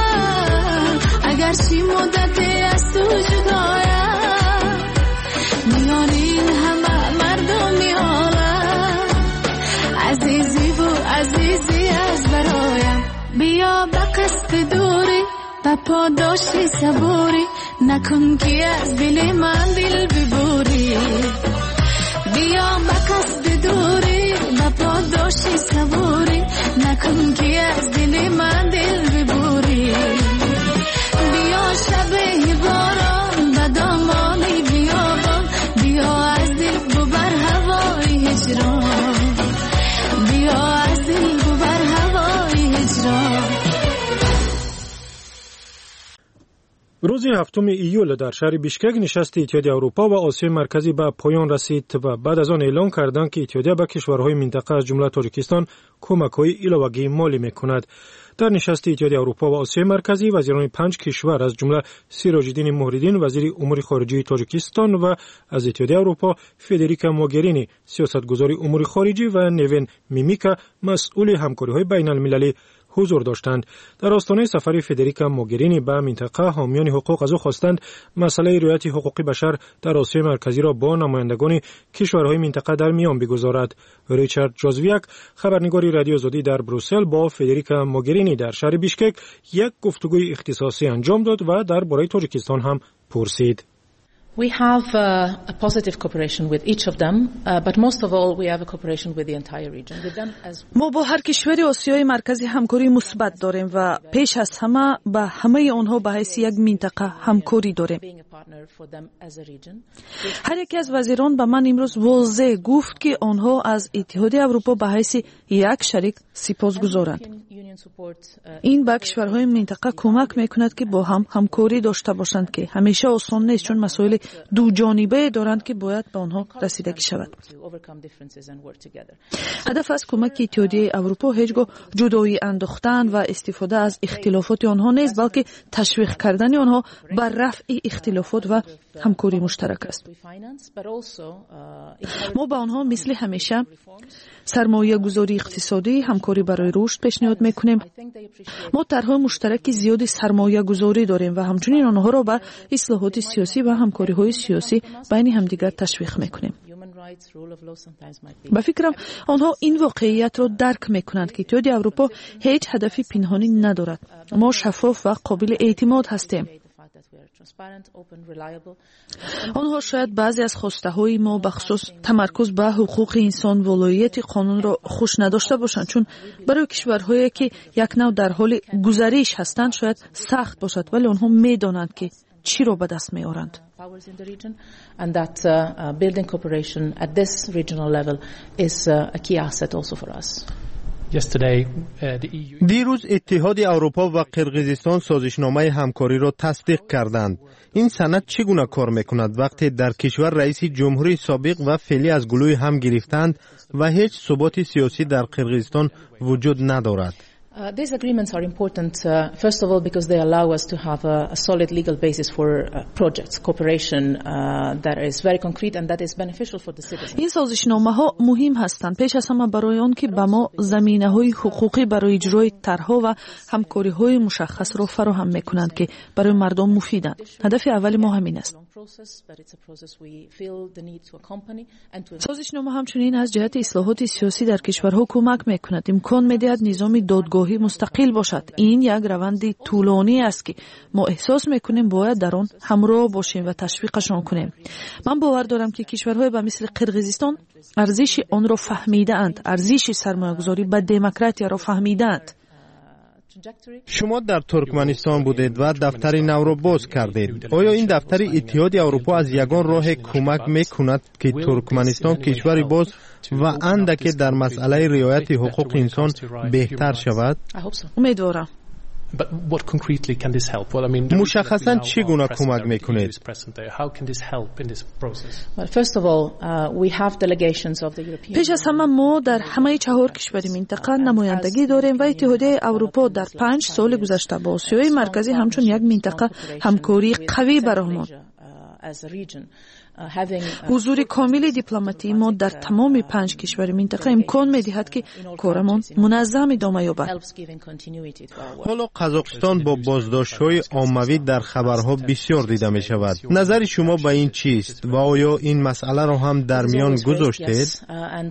S22: اگرچه مدت از تو جدایم میان این همه مردمی عالم عزیزی و عزیزی از برایم بیا به قصد دوری به پاداش صبوری نکن که از دل من دل ببوری بیا به قصد دوری به پاداش صبوری نکن که از دل من دل ببوری بیا شب باران به دامانی بیابان بیا از دل ببر هوای هجران بیا از دل ببر هوای هجران
S5: روز هفتم ایول در شهر بیشکک نشست اتحادیه اروپا و آسیای مرکزی به پایان رسید و بعد از آن اعلام کردند که اتحادیه به کشورهای منطقه از جمله تاجیکستان کمک‌های علاوه‌ای مالی می‌کند. در نشست اتحادیه اروپا و آسیای مرکزی وزیران پنج کشور از جمله سیراج‌الدین مهرالدین وزیر امور خارجه تاجیکستان و از اتحادیه اروپا فدریکا موگرینی سیاستگزار امور خارجه و نیون میمیکا مسئول همکاری‌های بین‌المللی حضور داشتند. در آستانه سفر فدریکا موگرینی به منطقه حامیان حقوق از او خواستند مسئله رعایت حقوق بشر در آسیای مرکزی را با نمایندگان کشورهای منطقه در میان بگذارد. ریچارد جوزویک خبرنگار رادیو آزادی در بروسل با فدریکا موگرینی در شهر بیشکک یک گفتگوی اختصاصی انجام داد و درباره تاجیکستان هم پرسید.
S6: We have uh, a positive cooperation with each of them, uh, but most of all we have a cooperation with the entire region. With them as
S4: ما با هر کشوری آسیای مرکزی همکاری مثبت داریم و پیش از همه با همه آنها به حیث یک منطقه همکاری داریم. هر یک از وزیران به من امروز واضح گفت که آنها از اتحادیه اروپا به حیث یک شریک سپاسگزارند. این به کشورهای منطقه کمک میکند که با هم همکاری داشته باشند که همیشه آسان نیست چون مسائل دو جانبه دارند که باید به آنها رسیدگی شود. هدف از کمک اتحادیه اروپا هیچگاه جدایی انداختن و استفاده از اختلافات آنها نیست بلکه تشویق کردن آنها بر رفع اختلافات و همکاری مشترک است. ما با آنها مثل همیشه سرمایه گذاری اقتصادی همکاری برای رشد پیشنهاد میکنیم. ما طرح‌های مشترک زیادی سرمایه گذاری داریم و همچنین آنها را به اصلاحات سیاسی و همکاری های سیاسی بین همدیگر تشویق میکنیم. به فکرم آنها این واقعیت را درک میکنند که اتحادیه اروپا هیچ هدفی پنهانی ندارد. ما شفاف و قابل اعتماد هستیم. آنها شاید بعضی از خواسته های ما بخصوص تمرکز به حقوق انسان و ولایت قانون را خوش نداشته باشند چون برای کشورهایی که یک نوع در حال گذریش هستند شاید سخت باشد ولی آنها میدانند که چی را به دست میارند.
S6: And that uh, building cooperation at this regional level is uh, a key asset also for us.
S16: دیروز اتحاد اروپا و قرقیزستان سازشنامه همکاری را تصدیق کردند. این سند چگونه کار میکند وقتی در کشور رئیس جمهوری سابق و فعلی از گلوی هم گرفتند و هیچ ثبات سیاسی در قرقیزستان وجود ندارد؟
S6: Uh, these agreements are important, uh, first of all, because they allow us to have a, a solid legal basis for uh, projects, cooperation uh, that is very concrete and that is beneficial for the citizens.
S4: این سازشنامه ها مهم هستند پیش از همه برای آن که به ما زمینه های حقوقی برای اجرای طرح‌ها و همکاری های مشخص را فراهم میکنند که برای مردم مفیدند. هدف اول ما همین است. созишнома ҳамчунин аз ҷиҳати ислоҳоти сиёсӣ дар кишварҳо кӯмак мекунад, имкон медиҳад низоми додгоҳӣ мустақил бошад. ин як раванди тӯлонӣ аст ки мо эҳсос мекунем бояд дар он ҳамроҳ бошем ва ташвиқашон кунем. ман бовар дорам ки кишварҳое ба мисли қирғизистон арзиши онро фаҳмидаанд, арзиши сармоягузорӣ ба демократияро фаҳмидаанд.
S16: شما در ترکمنستان بودید و دفتری نو را باز کردید. آیا این دفتر اتحاد اروپا از یگان راه کمک میکند که ترکمنستان کشوری باز و اندکی در مسئله رعایت حقوق انسان بهتر شود؟
S4: امیدوارم.
S16: مشخصاً چگونه کمک میکنید؟
S4: پیش از همه ما در همه چهار کشور منطقه نمایندگی داریم و اتحادیه اروپا در پنج سال گذشته با آسیای مرکزی همچون یک منطقه همکاری قوی برآورد. حضور کامل دیپلماتی ما در تمام پنج کشور منطقه امکان می‌دهد که کارمان منظم ادامه یابد.
S16: حالا قزاقستان با بازداشت‌های عمومی در خبرها بسیار دیده می‌شود. نظر شما به این چیست و آیا این مسئله را هم در میان گذاشتید؟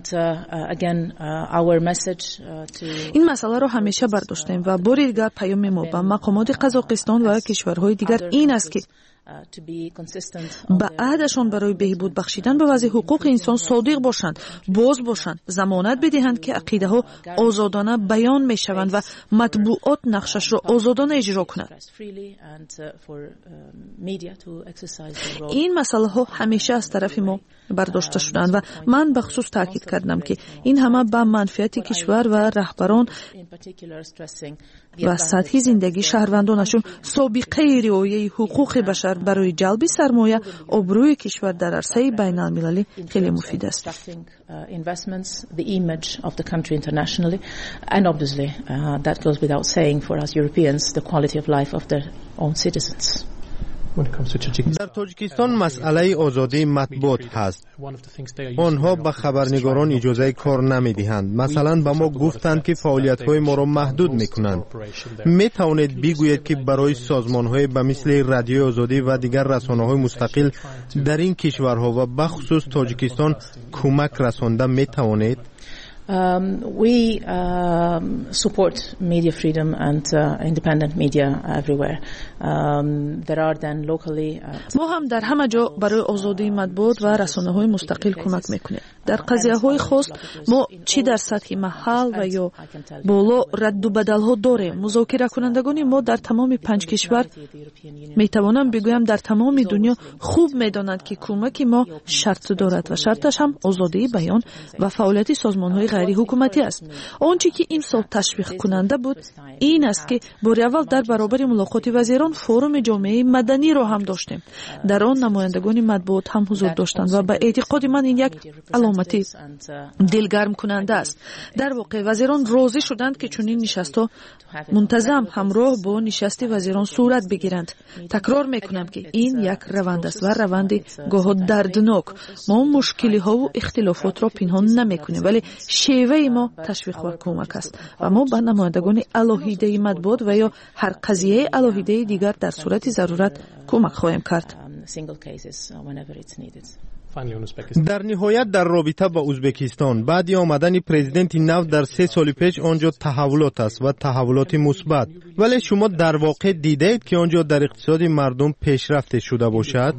S4: این مسئله را همیشه برداشتیم و بار دیگر پیام ما به مقامات قزاقستان و کشورهای دیگر این است که با عهدشان برای بهبود بخشیدن به وضع حقوق انسان صادق باشند، باز باشند، ضمانت بدهند که عقیده ها آزادانه بیان می شوند و مطبوعات نقشش را آزادانه اجرا کنند. این مسئله ها همیشه از طرف ما برداشته شدند و من به خصوص تاکید کردم که این همه به منفعت کشور و رهبران و سطح زندگی شهروندانشون سابقه رعایت حقوق بشر برای جلب سرمایه آبروی کشور در عرصه بین المللی خیلی مفید است.
S16: در تاجیکستان مسئله آزادی مطبوعات هست. آنها به خبرنگاران اجازه کار نمیدهند. مثلا به ما گفتند که فعالیت‌های ما را محدود میکنند. می توانید بگویید که برای سازمان‌های به مثل رادیوی آزادی و دیگر رسانه‌های مستقل در این کشورها و به خصوص تاجیکستان کمک رسانده می توانید؟
S6: Um, we um, support media freedom and uh, independent media everywhere. Um, there are then locally. Uh,
S4: ما هم در همه جا برای آزادی مطبوعات و رسانه‌های مستقل کمک میکنیم. در قضیه‌های خاص ما چی در سطح محل و یا بالا رد و بدل‌ها داریم. مذاکره کنندگان ما در تمام پنج کشور میتوانم بگویم در تمام دنیا خوب میدانند که کمک ما شرط دارد و شرطش هم آزادی بیان و فعالیت سازمان‌های غیر حکومتی است. آنچه که امسال تشویق کننده بود این است که بار اول در برابر ملاقات وزیران فورم جامعه مدنی را هم داشتیم. در آن نمایندگان مطبوعات هم حضور داشتند و به اعتقاد من این یک علامتی دلگرم کننده است. در واقع وزیران راضی شدند که چنین نشست‌ها منتظم همراه با نشست وزیران صورت بگیرند. تکرار میکنم که این یک روند است و روندی گاه دردناک. ما مشکل‌ها و اختلافات را پنهان نمیکنیم ولی شیوه ما تشویق و کمک است و ما به نمایندگان الهیده مطبوعات و یا هر قضیه الهیده دیگر در صورت ضرورت کمک خواهیم کرد.
S16: در نهایت در رابطه با ازبکستان بعد آمدن پرزیدنت نو در سه سال پیش آنجا تحولات است و تحولات مثبت، ولی شما در واقع دیدید که آنجا در اقتصاد مردم پیشرفت شده باشد؟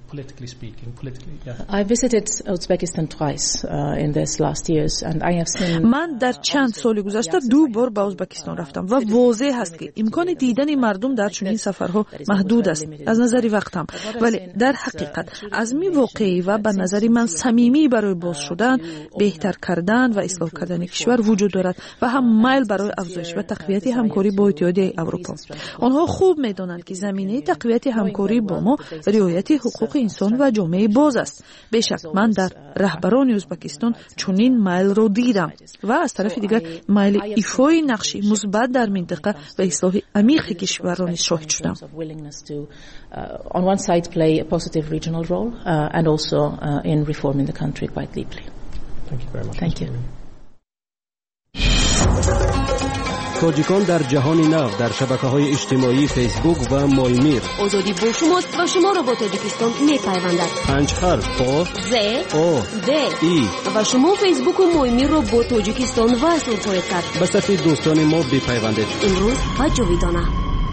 S6: I visited Uzbekistan twice uh, in this last years and I have seen
S4: من در چند سال گذشته دو بار به ازبکستان رفتم و واضح است که امکان دیدن مردم در چنین سفرها محدود است از نظر وقتم، ولی در حقیقت عزمی واقعی و به نظر من صمیمی برای باز شدن، بهتر کردن و اصلاح کردن کشور وجود دارد و هم میل برای افزایش و تقویت همکاری با اتحادیه اروپا. آنها خوب می‌دانند که زمینه تقویت همکاری با ما رعایت حقوق انسان و جامعه باز است. بیشک من در رهبران ازبکستان چنین میل را دیدم و از طرف دیگر میل ایفای نقشی مثبت در منطقه و اصلاح عمیق کشور را شاهد شدم.
S6: On one side play a positive regional role uh, and also uh, in reforming the country quite deeply.
S8: Thank you very much.
S6: Thank you.
S21: تاجیکان در جهان نو در شبکه‌های اجتماعی فیسبوک و مایمیر.
S1: آزادی با شماست و شما را با تاجیکستان می‌پیوندد.
S21: پنج حرف با
S1: ز
S21: او
S1: د
S21: ای
S1: و شما فیسبوک و مایمیر را با تاجیکستان وصل خواهید کرد.
S21: به صفحه دوستان ما بپیوندید.
S1: امروز و جاویدانه.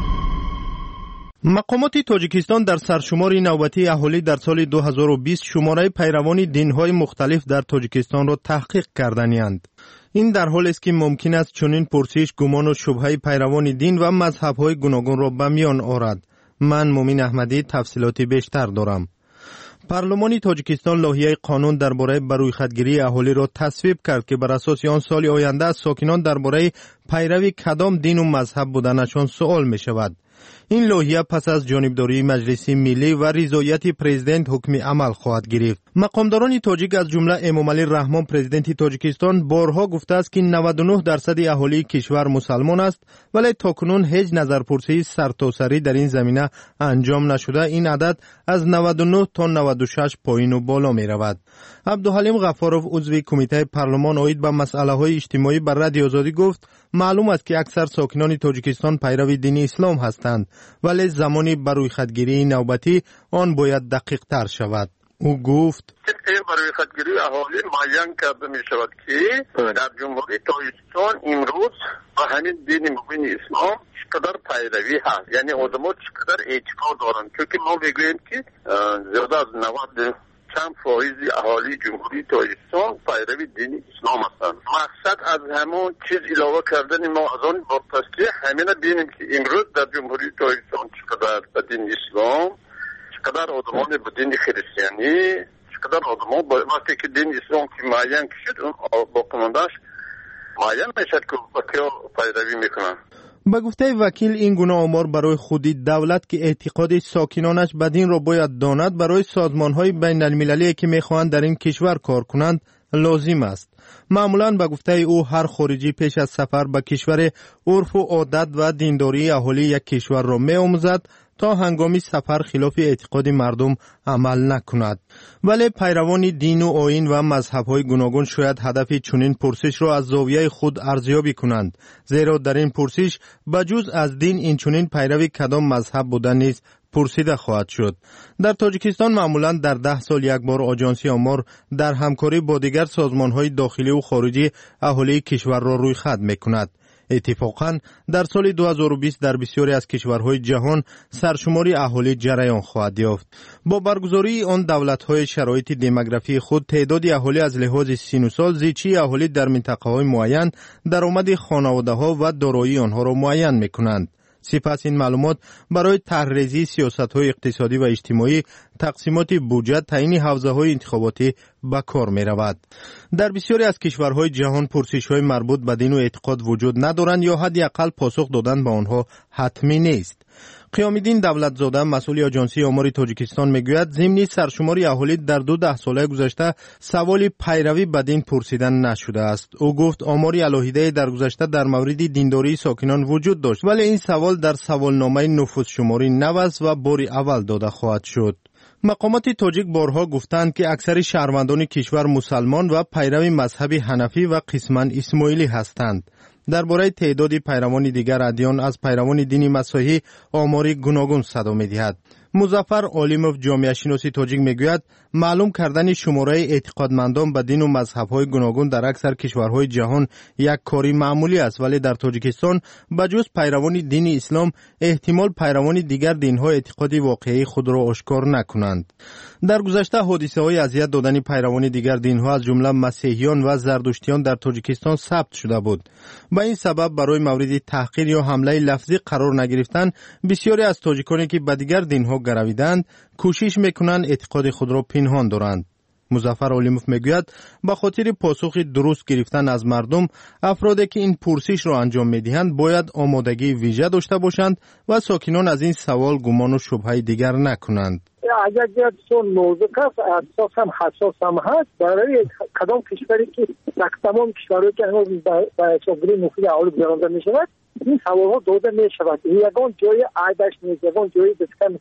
S16: مقامات تاجیکستان در سرشمار نوبتی اهالی در سال دو هزار و بیست شماره پیروان دین‌های مختلف در تاجیکستان را تحقیق کردند. این در حالی است که ممکن است چنین پرسش، گمان و شبهه پیروان دین و مذهب‌های گوناگون را به میان آورد. من مومن احمدی تفصیلات بیشتر دارم. پارلمان تاجیکستان لایحه قانون درباره برویخطگیری اهالی را تصویب کرد که بر اساس آن سال آینده از ساکنان درباره پیروی کدام دین و مذهب بودنشان سوال می شود. این لایحه پس از جانبداری مجلس ملی و رضایت پرزیدنت حکم عمل خواهد گرفت. مقامداران تاجیک از جمله امامعلی رحمان پرزیدنت تاجیکستان بارها گفته است که نود و نه درصد اهالی کشور مسلمان است، ولی تاکنون هیچ نظرپرسی سرتاسری در این زمینه انجام نشده. این عدد از نود و نه تا نود و شش پایین و بالا می رود. عبدالحلیم غفارov عضو کمیته پارلمان عاید به مسئله های اجتماعی بر رادیو آزادی گفت معلوم است که اکثر ساکنان تاجیکستان پیرو دین اسلام هستند، ولی زمانی برویخطگیری نوبتی آن باید دقیق تر شود. او گفت
S15: این برویخطگیری اهالی معین کرده می شود که در جمهوری تاجیکستان امروز و همین دین مبین اسلام چقدر پیروی هست، یعنی آدم‌ها چقدر اعتقاد دارند، چون که ما میگوییم که زیاده از نود چند فایز اهالی جمهوری تاجیکستان پیروی دین اسلام هستند. مقصد از همون چیز علاوه کردن ما از آن با تصریح همین بینیم که امروز در جمهوری تاجیکستان چقدر به دین اسلام، چقدر آدمان به دین خریستیانی، چقدر آدمان با وقتی که دین اسلام که معین کشید با کمانداش معین میشد که با که پیروی میکنن.
S16: به گفته وکیل این گونه آمار برای خودی دولت که اعتقاد ساکنانش به دین را باید داند برای سازمان‌های بین المللی که می‌خواهند در این کشور کار کنند لازم است. معمولاً به گفته او هر خارجی پیش از سفر به کشور عرف و عادت و دینداری اهالی یک کشور را می‌آموزد تا هنگامی سفر خلاف اعتقاد مردم عمل نکند. ولی پیروان دین و آیین و مذهب‌های گوناگون شاید هدف چنین پرسش را از زاویه خود ارزیابی کنند، زیرا در این پرسش بجز از دین این چنین پیروی کدام مذهب بودن نیز پرسیده خواهد شد. در تاجیکستان معمولاً در ده سال یک بار آژانس آمار در همکاری با دیگر سازمان‌های داخلی و خارجی اهالی کشور را رویخط می‌کند. اتفاقاً در سال دو هزار و بیست در بسیاری از کشورهای جهان سرشماری اهالی جریان خواهد یافت. با برگزاری آن دولت‌های شرایط دموگرافی خود تعداد اهالی از لحاظ سن و سال، زیچی اهالی در منطقه‌های معین، درآمد خانواده‌ها و دارایی آنها را معین می‌کنند. سپس این معلومات برای طرحریزی سیاست‌های اقتصادی و اجتماعی، تقسیمات بودجه، تعیین حوزه‌های انتخاباتی به کار می‌رود. در بسیاری از کشورهای جهان پرسش‌های مربوط به دین و اعتقاد وجود ندارند یا حداقل پاسخ دادن به آنها حتمی نیست. قیام‌الدین دولتزاده مسئول آژانس آمار تاجیکستان میگوید ضمن سرشماری اهالی در دو ده ساله گذشته سوالی پیروی به دین پرسیدن نشده است. او گفت آماری الهیده در گذشته در مورد دینداری ساکنان وجود داشت، ولی این سوال در سوالنامه نفوذ شماری نو است و بار اول داده خواهد شد. مقامات تاجیک بارها گفتند که اکثر شهروندان کشور مسلمان و پیرو مذهب حنفی و قسماً اسماعیلی هستند. درباره تعداد پیروان دیگر ادیان از پیروان دین مسیحی آماری گوناگون صدا می‌دهد. مظفر علیموف جامعه شناسی تاجیک میگوید معلوم کردن شماره اعتقادمندان به دین و مذهب‌های گوناگون در اکثر کشورهای جهان یک کاری معمولی است، ولی در تاجیکستان بجز پیروان دین اسلام احتمال پیروان دیگر دین‌های اعتقادی واقعی خود را آشکار نکنند. در گذشته حادثه‌های اذیت دادن پیروان دیگر دین‌ها از جمله مسیحیان و زردشتیان در تاجیکستان ثبت شده بود. به این سبب برای مورد تحقیر یا حمله لفظی قرار نگرفتن بسیاری از تاجیکانی که به دیگر دین‌ها گرویدند کوشش میکنند اعتقاد خود را پنهان دارند. مظفر علیموف میگوید به خاطر پاسخ درست گرفتن از مردم، افرادی که این پرسش را انجام میدهند باید آمادگی ویژه داشته باشند و ساکنان از این سوال گمان و شبهه دیگر نکنند.
S7: اگر جدسون موضوع است اساس هم حساس هم هست برای کدام کشوری که در تمام کشورهایی که هنوز به چوبری نفوذ اهالی گذرانده می شود این سوال ها داده می شود. یگان جای عیبش نیست، یگان جای بسکن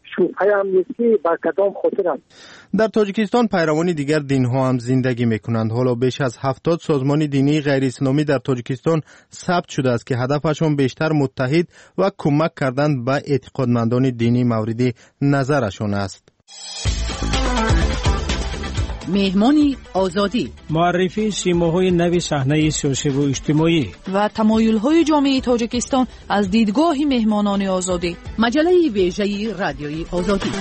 S7: شبهه هم نیست که به کدام خاطر است.
S16: در تاجیکستان پیروان دیگر دینها هم زندگی میکنند. حالا بیش از هفتاد سازمان دینی غیر اسلامی در تاجیکستان ثبت شده است که هدفشون بیشتر متحد و کمک کردن به اعتقادمندان دینی مورد نظرشون است.
S9: مهمانی آزادی،
S10: معرفی سیماهای نوی صحنه سیاسی و اجتماعی
S4: و تمایل‌های جامعه تاجیکستان از دیدگاه مهمانان آزادی.
S9: مجله ویژه رادیوی آزادی.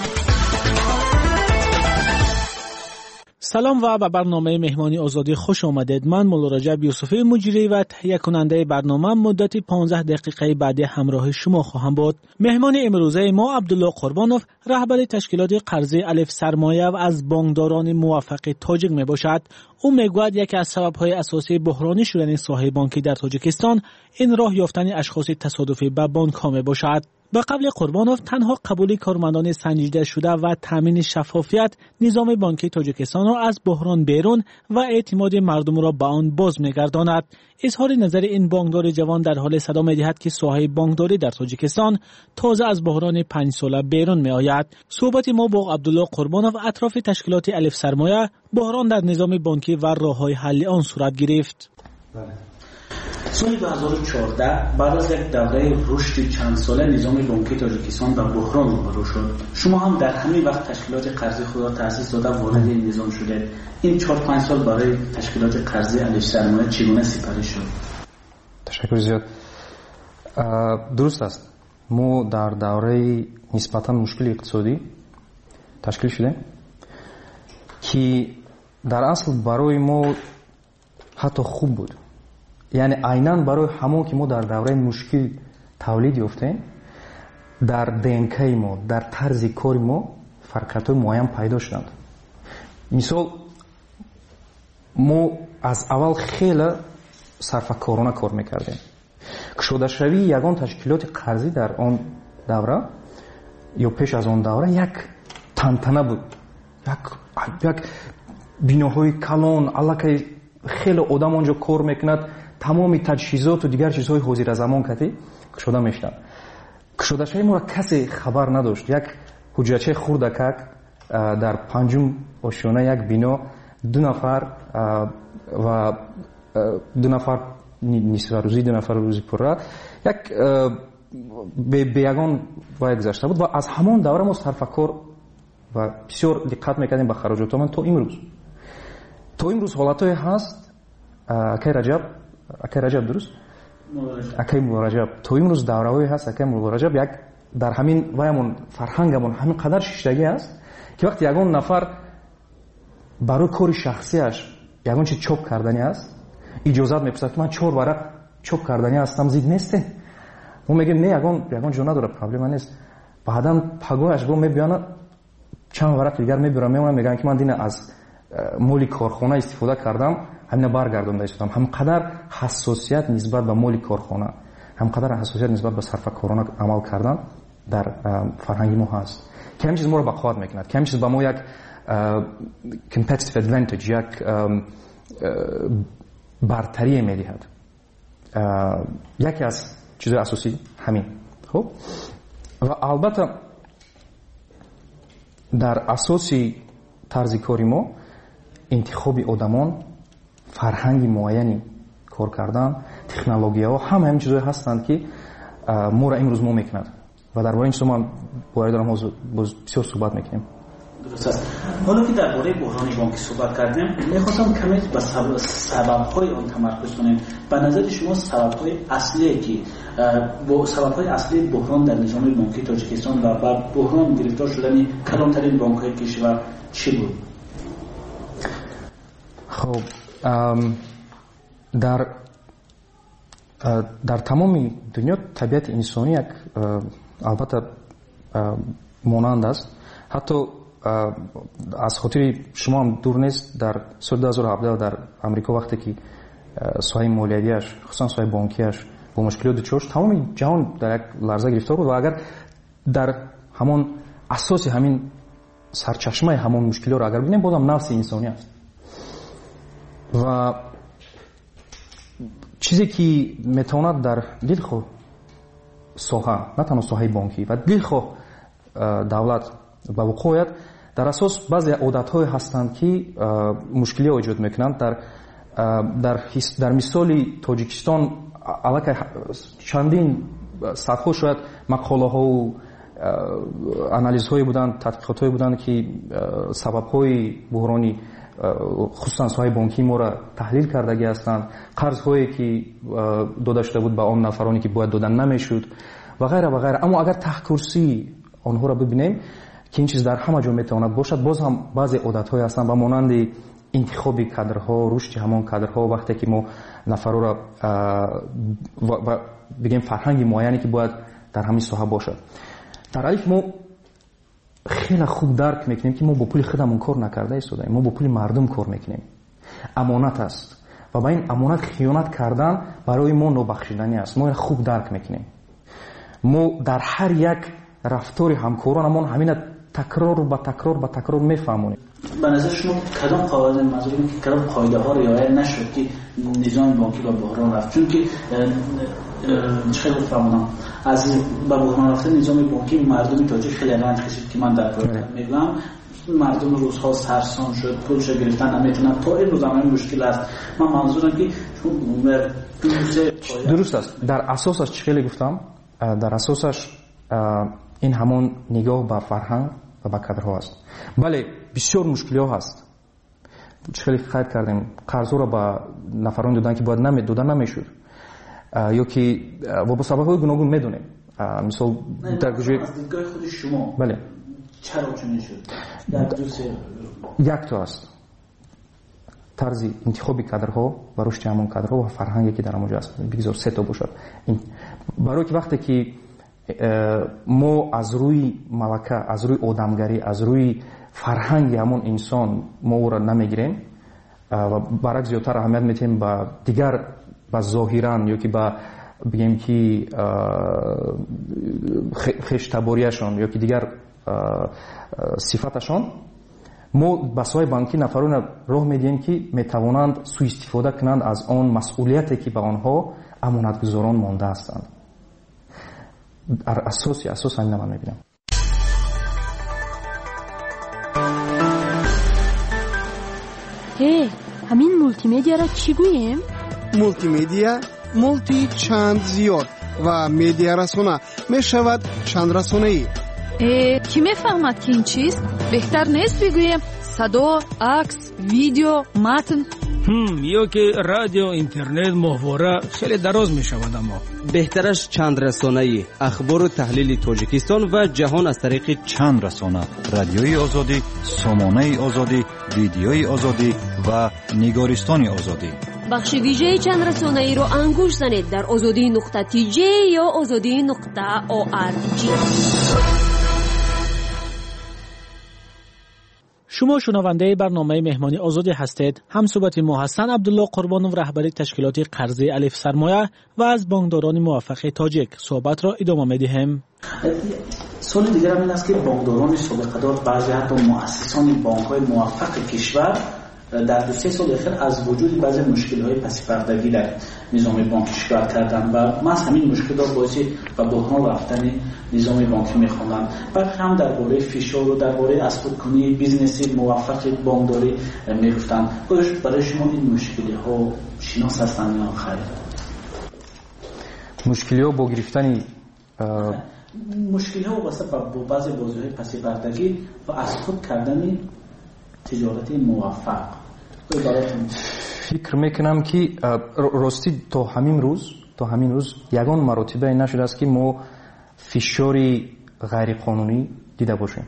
S10: سلام و به برنامه مهمانی آزادی خوش آمدید. من مولا رجب یوسفی مجری و تهیه کننده برنامه مدت پانزده دقیقه بعد همراه شما خواهم بود. مهمان امروزه ما عبدالله قربانوف، رهبر تشکیلات قرضه الف سرمایه و از بانکداران موفق تاجیک می باشد. او میگوید یکی از سبب‌های اساسی بحرانی شدن ساحه بانکی در تاجیکستان این راه یافتن اشخاص تصادفی به بانک‌ها می باشد. به قبل قربانوف تنها قبول کارمندان سنجیده شده و تامین شفافیت نظام بانکی تاجیکستان را از بحران بیرون و اعتماد مردم را به آن باز می‌گرداند. اظهار نظر این بانکدار جوان در حال صدا می‌دهد که ساحه بانکداری در تاجیکستان تازه از بحران پنج ساله بیرون می‌آید. صحبت ما با عبدالله قربانوف اطراف تشکیلات الف سرمایه، بحران در نظام بانکی و راه‌های حل آن صورت گرفت. بله. سال دو هزار و چهارده بعد از یک دوره رشد چند ساله نظام بانکی تاجیکستان به بحران روبرو شد. شما هم در همین وقت تشکیلات قرضه خود را تأسیس داده وارد این نظام شدید. این چهار پنج سال برای تشکیلات قرضه الف سرمایه چگونه سپری شد؟
S23: تشکر زیاد. درست است. ما در دوره نسبتا مشکل اقتصادی تشکیل شدیم که در اصل برای ما حتی خوب بود. یعنی عیناً برای همون که ما در دوره مشکل تولید یافتیم، در دنکای ما، در طرز کار ما فرقیت‌های معین پیدا شدند. مثال ما از اول خیلی صرفه‌کارانه کار میکردیم. کشاده‌شوی یگان تشکیلات قرضی در آن دوره یا پیش از آن دوره یک تنتنه بود. یک یک بیناهای کلان، الکی خیلی آدم آنجا کار میکند، تمام تجهیزات و دیگر چیزهای حاضر زمان کتی کشوده میشدن. کشوده‌شوی ما را کسی خبر نداشت. یک حجرچه خوردکک در پنجم آشیانه یک بینا دو نفر و دو نفر نصف روزی دو نفر روزی پره یک به یگان وای گذشته بود و از همان دوره ما صرفه‌کار و بسیار دقت میکردیم به خراجاتمون تا امروز. تا امروز حالتایی هست اکی رجب اکی رجب درست؟ اکی رجب تا امروز دوره‌ای هست اکی رجب یک در همین وایمون فرهنگمون همین قدر شیشتگی است که وقتی یگان نفر برای کار شخصیش یگان چی چوب کردنی است اجازت میپرسد که من چهار ورق چوب کردنی هستم زید نیسته. ما میگیم نه یگان یگان جو نداره پرابلم نیست. بعداً پگاهش گم میبیانه چند ورق دیگر میبرم میمونم میگن که من دین از مولی کارخانه استفاده کردم همین برگردونده شدم. همقدر حساسیت نسبت به مولی کارخانه، همقدر حساسیت نسبت به صرفه‌کارانه عمل کردن در فرهنگ ما هست که همین چیز ما رو بقوت میکند، که همین چیز به ما یک competitive advantage، یک برتری میدهد. یکی از چیزهای اساسی همین. خب و البته در اساسی طرز کاری ما انتخاب آدمان، فرهنگ معینی کار کردن، تکنولوژی‌ها همه همین چیزایی هستند که ما را امروز ما میکند و درباره این چیزا ما باید دارم بسیار صحبت میکنیم.
S10: درست است. حالا که درباره بحران بانکی صحبت کردیم، میخواستم کمی به سبب‌های آن تمرکز کنیم. به نظر شما سبب‌های اصلی که با سبب‌های اصلی بحران در نظام بانکی تاجیکستان و بعد بحران گرفتار شدن کلانترین بانک‌های کشور چی بود؟
S23: خب در در تمام دنیا طبیعت انسانی یک البته مانند است. حتی از خاطر شما هم دور نیست در سال دو هزار و هفده در امریکا وقتی که ساحه مالیاتیش خصوصا ساحه بانکیش با مشکلات دچار شد، تمام جهان در یک لرزه گرفتار بود و اگر در همون اساس همین سرچشمه همون مشکلات را اگر ببینیم بازم نفس انسانی است و چیزی که میتواند در دلخواه ساحه، نه تنها ساحه بانکی و دلخواه давлат ба вуқӯъ ояд, дар асос баъзе одатҳое ҳастанд ки мушкилиҳо эҷод мекунанд. дар дар дар мисоли Тоҷикистон аллакай чандин садҳо шояд мақолаҳоу анализҳое буданд, тадқиқотҳое буданд ки сабабҳои буҳрони хусусан соҳаи бонкии моро таҳлил кардагӣ ҳастанд, қарзҳое ки дода шуда буд ба он нафароне ки бояд дода намешуд ва ғайра ва ғайра. аммо агар таҳкурсии онҳоро бибинем ки ин чиз дар ҳама ҷо метавонад бошад, боз ҳам баъзе одатҳое ҳастанд ба монанди интихоби кадрҳо, рушди ҳамон кадрҳо, вақте ки мо нафароро бигем фарҳанги муайяне ки бояд дар ҳамин соҳа бошад. дар алиф мо хеле хуб дарк мекунем ки мо бо пули худамон кор накарда истодаем, мо бо пули мардум кор мекунем. амонат аст ва ба ин амонат хиёнат кардан барои мо нобахшиданӣ аст. мо хуб дарк мекунем. мо дар ҳар як рафтори ҳамкоронамон ҳамина такрор ба такрор ба такрор мефаҳмонем.
S3: به نظر شما کدام قواعد منظورم که کدام قاعده ها رعایت نشد که نظام بانکی به بحران رفت؟ چون که چه خیلی فهمیدم از به بحران رفتن نظام بانکی مردم تاجیک خیلی رنج کشید که من در پایان میگم مردم روزها سرسام شد، پولش گرفتن نمیتونن، تا این روز هم مشکل است. من منظورم که
S23: درست است. در اساسش چه خیلی گفتم، در اساسش این همون نگاه به فرهنگ و به کادرها است. بله بسیار مشکلی ها هست. خیلی خیر کردیم قرض را به نفران دادن که باید نمی دادن نمیشود یا که و با سبب های گوناگون میدونیم. مثال در گوشه
S3: از دیدگاه خود شما
S23: بله
S3: چرا چنین شد؟ در دو سه
S23: یک تا است طرز انتخاب کادرها و رشد همون کادرها و فرهنگی که در آنجا است. بگذار سه تا باشد. این برای که وقتی که ما از روی ملکه، از روی آدمگری، از روی فرهنگ همون انسان ما او را نمیگیریم و برعکس زیادتر اهمیت میتیم به دیگر به ظاهران یا که به بگیم که خویشتباریشان یا که دیگر صفتشان، ما به سوی بانکی نفران راه میدیم که میتوانند سوء استفاده کنند از آن مسئولیتی که به آنها امانتگزاران مانده هستند. اساسی اساس همین من میبینم.
S12: هی همین مولتی مدیا را چی گوییم؟
S14: مولتی مدیا مولتی چند زیاد و مدیا رسانه می شود چند رسانه ای.
S4: کی میفهمد که این چیست؟ بهتر نیست بگوییم صدا، عکس، ویدیو، متن؟
S19: هم یا که رادیو، اینترنت، محوره خیلی دراز می شود. اما
S21: بهترش چند رسانه‌ای، اخبار و تحلیل تاجیکستان و جهان از طریق
S24: چند رسانه: رادیوی آزادی، سامانه آزادی، ویدیوی آزادی و نگارستان آزادی.
S1: بخش ویژه چند رسانه‌ای رو انگوش زنید در آزادی نقطه تی جی یا آزادی نقطه او آر جی.
S10: شما شنونده برنامه مهمانی آزادی هستید. هم صحبت ما حسن عبدالله قربانو رهبر تشکیلات قرضه الف سرمایه و از بانکداران موفق تاجیک صحبت را ادامه می‌دهیم.
S3: سوال دیگر هم این است که بانکداران سابقه دار، بعضی حتی مؤسسان بانک‌های موفق کشور در دو سه سال اخیر از وجود بعضی مشکل‌های پس پردگی در نظام بانکی شکایت کردند و ما از همین مشکلات باعث به بحران رفتن نظام بانکی می‌خواندم. بعد هم درباره فشار و درباره اسباب‌کنی بیزنسی موفق بانکداری می‌گفتند. برای شما این مشکل‌ها شناس هستند یا خیر؟
S23: مشکل‌ها با گرفتن
S3: مشکل‌ها واسه با بعضی بازی‌های پس پردگی و از خود کردن تجارتی موفق.
S23: فکر میکنم که راستی تا همین روز تا همین روز یگان مراتبه نشده است که ما فشاری غیر قانونی دیده باشیم.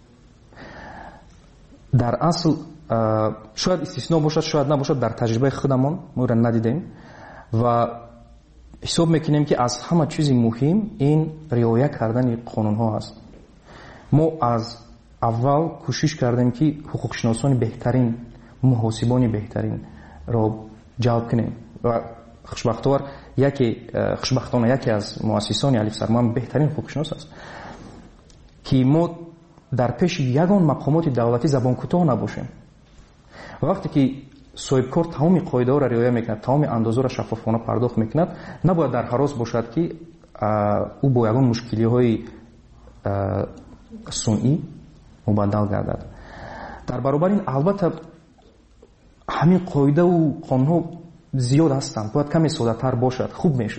S23: در اصل شاید استثناء باشد شاید نباشد، در تجربه خودمان ما را ندیدیم و حساب میکنیم که از همه چیز مهم این رعایت کردن قانون ها است. ما از اول کوشش کردیم که حقوق شناسان بهترین، محاسبان بهترین را جلب کنیم و خوشبختانه یکی خوشبختانه یکی از مؤسسان الف سرمایه بهترین حقوق شناس است که ما در پیش یگان مقامات دولتی زبان کوتاه نباشیم. وقتی که صاحب کار تمام قاعده ها را رعایت میکند، تمام اندازه را شفافانه پرداخت میکند، نباید در هراس باشد که او با یگان مشکلی های سنئی مبدل گردد. در برابر این البته همین قاعده و قانون‌ها زیاد هستند، باید کمی ساده‌تر باشد، خوب میشد.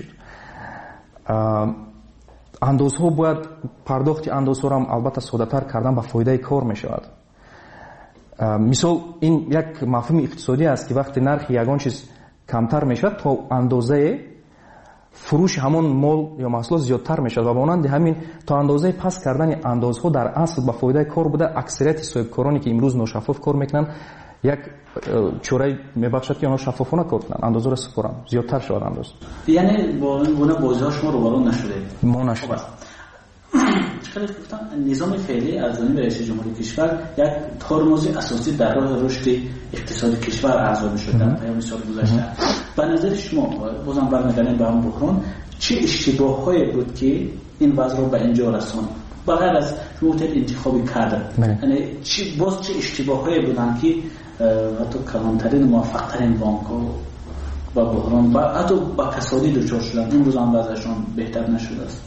S23: اندازها باید پرداخت اندازها را هم البته ساده‌تر کردن به فایده کار میشود. مثال این یک مفهوم اقتصادی است که وقتی نرخ یگان چیز کمتر میشود تا اندازه فروش همون مال یا محصول زیادتر میشود و مانند همین تا اندازه پس کردن اندازها در اصل به فایده کار بوده. اکثریت صاحبکارانی که امروز ناشفاف کار میکنن یک چوره میبخشد که آنها شفافانه کار کنند، اندازه را سپارن زیادتر شود انداز.
S3: یعنی با این گونه بازار شما روبرو نشده؟
S23: ما نشده.
S3: چقدر گفتم نظام فعلی از جانب رئیس جمهوری کشور یک ترمز اساسی در راه رشد اقتصاد کشور ارزیابی شده در پیام سال گذشته. به نظر شما بازم برمیگردیم به هم بحران، چه اشتباهایی بود که این وضع رو به اینجا رساند؟ بغیر از شما انتخابی کردن، یعنی چی باز چه اشتباهایی بودن که حتی کلانترین موفقترین بانک ها با بحران و حتی با کسادی دچار شدن، این روز هم وضعشون بهتر نشده است؟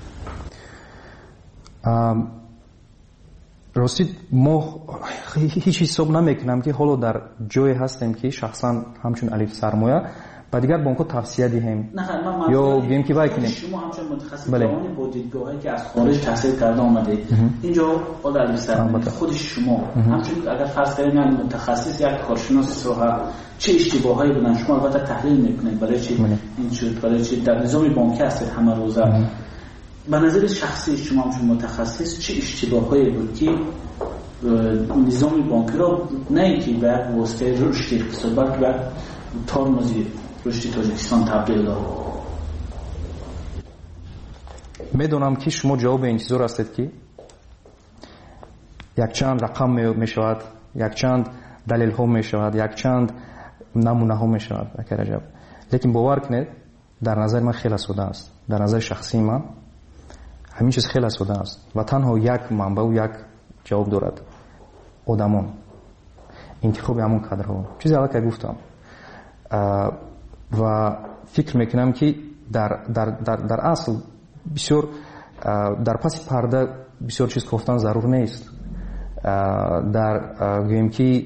S23: راستی ما هیچ حساب نمیکنم که حالا در جای هستیم که شخصا همچون الف سرمایه با دیگر بانک ها توصیه دهیم یا بگیم که باید کنیم.
S3: شما همچون متخصص جوانی با دیدگاهی که از خارج تحصیل کرده آمده اینجا حالا الف سرمایه خود شما همچون اگر فرض کنیم یعنی متخصص یک کارشناس ساحه چه اشتباهایی بودن شما البته تحلیل میکنید برای چی این شد، برای چی در نظام بانکی هستید همه روزه. به نظر شخصی شما همچون متخصص چه اشتباهایی بود که نظام بانکی را نه اینکه به یک واسطه رشد اقتصاد بلکه به ترمز رشد تاجیکستان تبدیل داد؟
S23: میدونم که شما جواب انتظار هستید که یک چند رقم می شود، یک چند دلیل ها می شود، یک چند نمونه ها می شود. لیکن باور کنید در نظر من خیلی ساده است. در نظر شخصی من همین چیز خیلی ساده است و تنها یک منبع و یک جواب دارد: آدمان، انتخاب همون کادرها. چیزی الان که گفتم و فکر میکنم که در, در, در, در اصل بسیار در پس پرده بسیار چیز گفتن ضرور نیست. در گویم که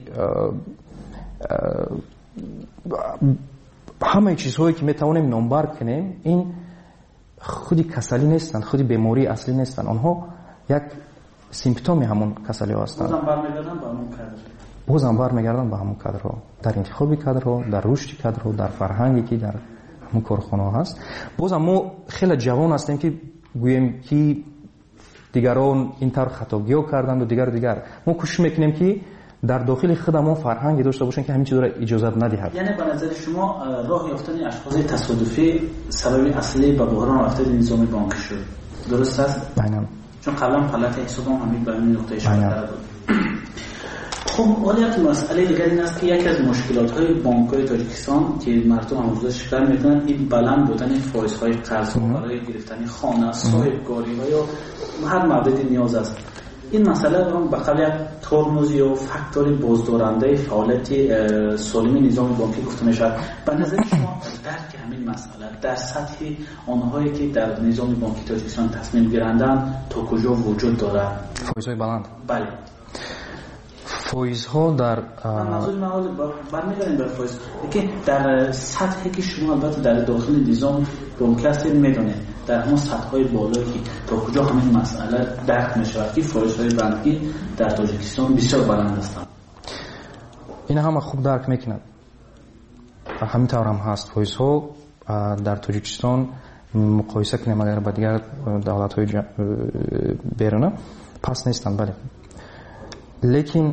S23: همه چیزهایی که میتوانیم نامبر کنیم این خودی کسلی نیستند، خودی بیماری اصلی نیستند، آنها یک سیمپتوم همون کسلی ها هستند.
S3: بازم برمیگردن به همون کادر
S23: بازم برمیگردن به همون کادرها، در انتخاب کادرها، در رشد کادرها، در فرهنگی که در همون کارخانه ها هست. بازم ما خیلی جوان هستیم که گوییم که دیگران این طور خطاگی ها کردند و دیگر دیگر. ما کوشش میکنیم که در داخل خودمون فرهنگی داشته باشن که همین چیزا را اجازه ندهد.
S3: یعنی به نظر شما راه یافتن اشخاص تصادفی سبب اصلی به بحران رفتن نظام بانکی شد، درست است؟
S23: عیناً.
S3: چون قبلا پلات حساب هم همین به این نقطه اشاره کرده بود. خب ولی یک مسئله دیگر این است که یکی از مشکلات‌های بانک‌های تاجیکستان که مردم امروزه شکار می‌کنند این بلند بودن فایزهای قرض برای گرفتن خانه، صاحب‌کاری‌ها یا هر موردی نیاز است. این مسئله هم به قبل یک ترمز یا فاکتور بازدارنده فعالیت سالم نظام بانکی گفته می‌شود. به نظر شما درک همین مسئله در سطح آنهایی که در نظام بانکی تاجیکستان تصمیم گیرندند تا کجا وجود دارد؟
S23: فایزهای بلند.
S3: بله.
S23: فایزها در
S3: منظور من برمیگردیم به فایز که در سطحی که شما البته در داخل نظام بانکی هستید میدونید در همون سطح‌های بالایی که تا کجا همین مسئله درک می‌شود که فایزهای بانکی در تاجیکستان بسیار بلند هستند.
S23: این هم خوب درک می‌کنند. همین طور هم هست. فایزها در تاجیکستان مقایسه کنیم اگر با دیگر دولت‌های بیرون پس نیستند، بله. لیکن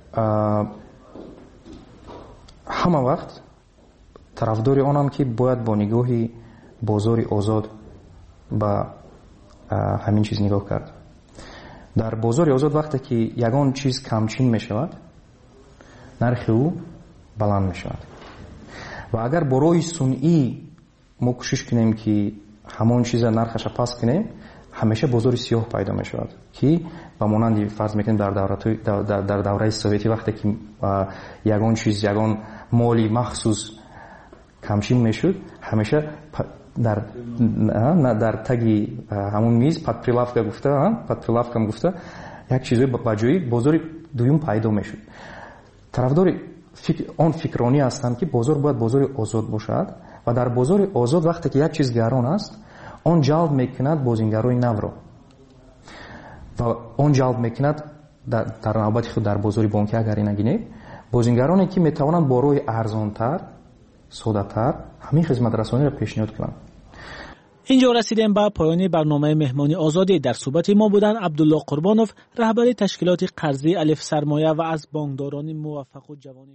S23: همه وقت طرفدار آنم که باید با نگاهی بازار آزاد با همین چیز نگاه کرد. در بازار آزاد وقتی که یگان چیز کمچین می شود نرخ او بلند می شود و اگر برای صنعی ما کوشش کنیم که همون چیز نرخش پس کنیم همیشه بازار سیاه پیدا می شود که با مانند فرض میکنیم در دوره در, در دوره سوویتی وقتی که یگان چیز یگان مالی مخصوص کمچین میشد همیشه дар дар таги ҳамун миз подприлавка гуфта подприлавкам гуфта як чизои ба ҷои бозори дуюм пайдо мешуд. тарафдори он фикронӣ ҳастанд ки бозор бояд бозори озод бошад ва дар бозори озод вақте ки як чиз гарон аст он ҷалб мекунад бозингарои навро ва он ҷалб мекунад дар навбати худ дар бозори бонкӣ агар ина гинед бозингароне ки метавонанд бо роҳи арзонтар содатар ҳамин хизматрасониро пешниҳод кунанд.
S10: اینجا رسیدیم به پایان برنامه مهمانی آزادی. در صحبت ما بودن عبدالله قربانوف، رهبر تشکیلات قرضی الف سرمایه و از بانکداران موفق و جوان.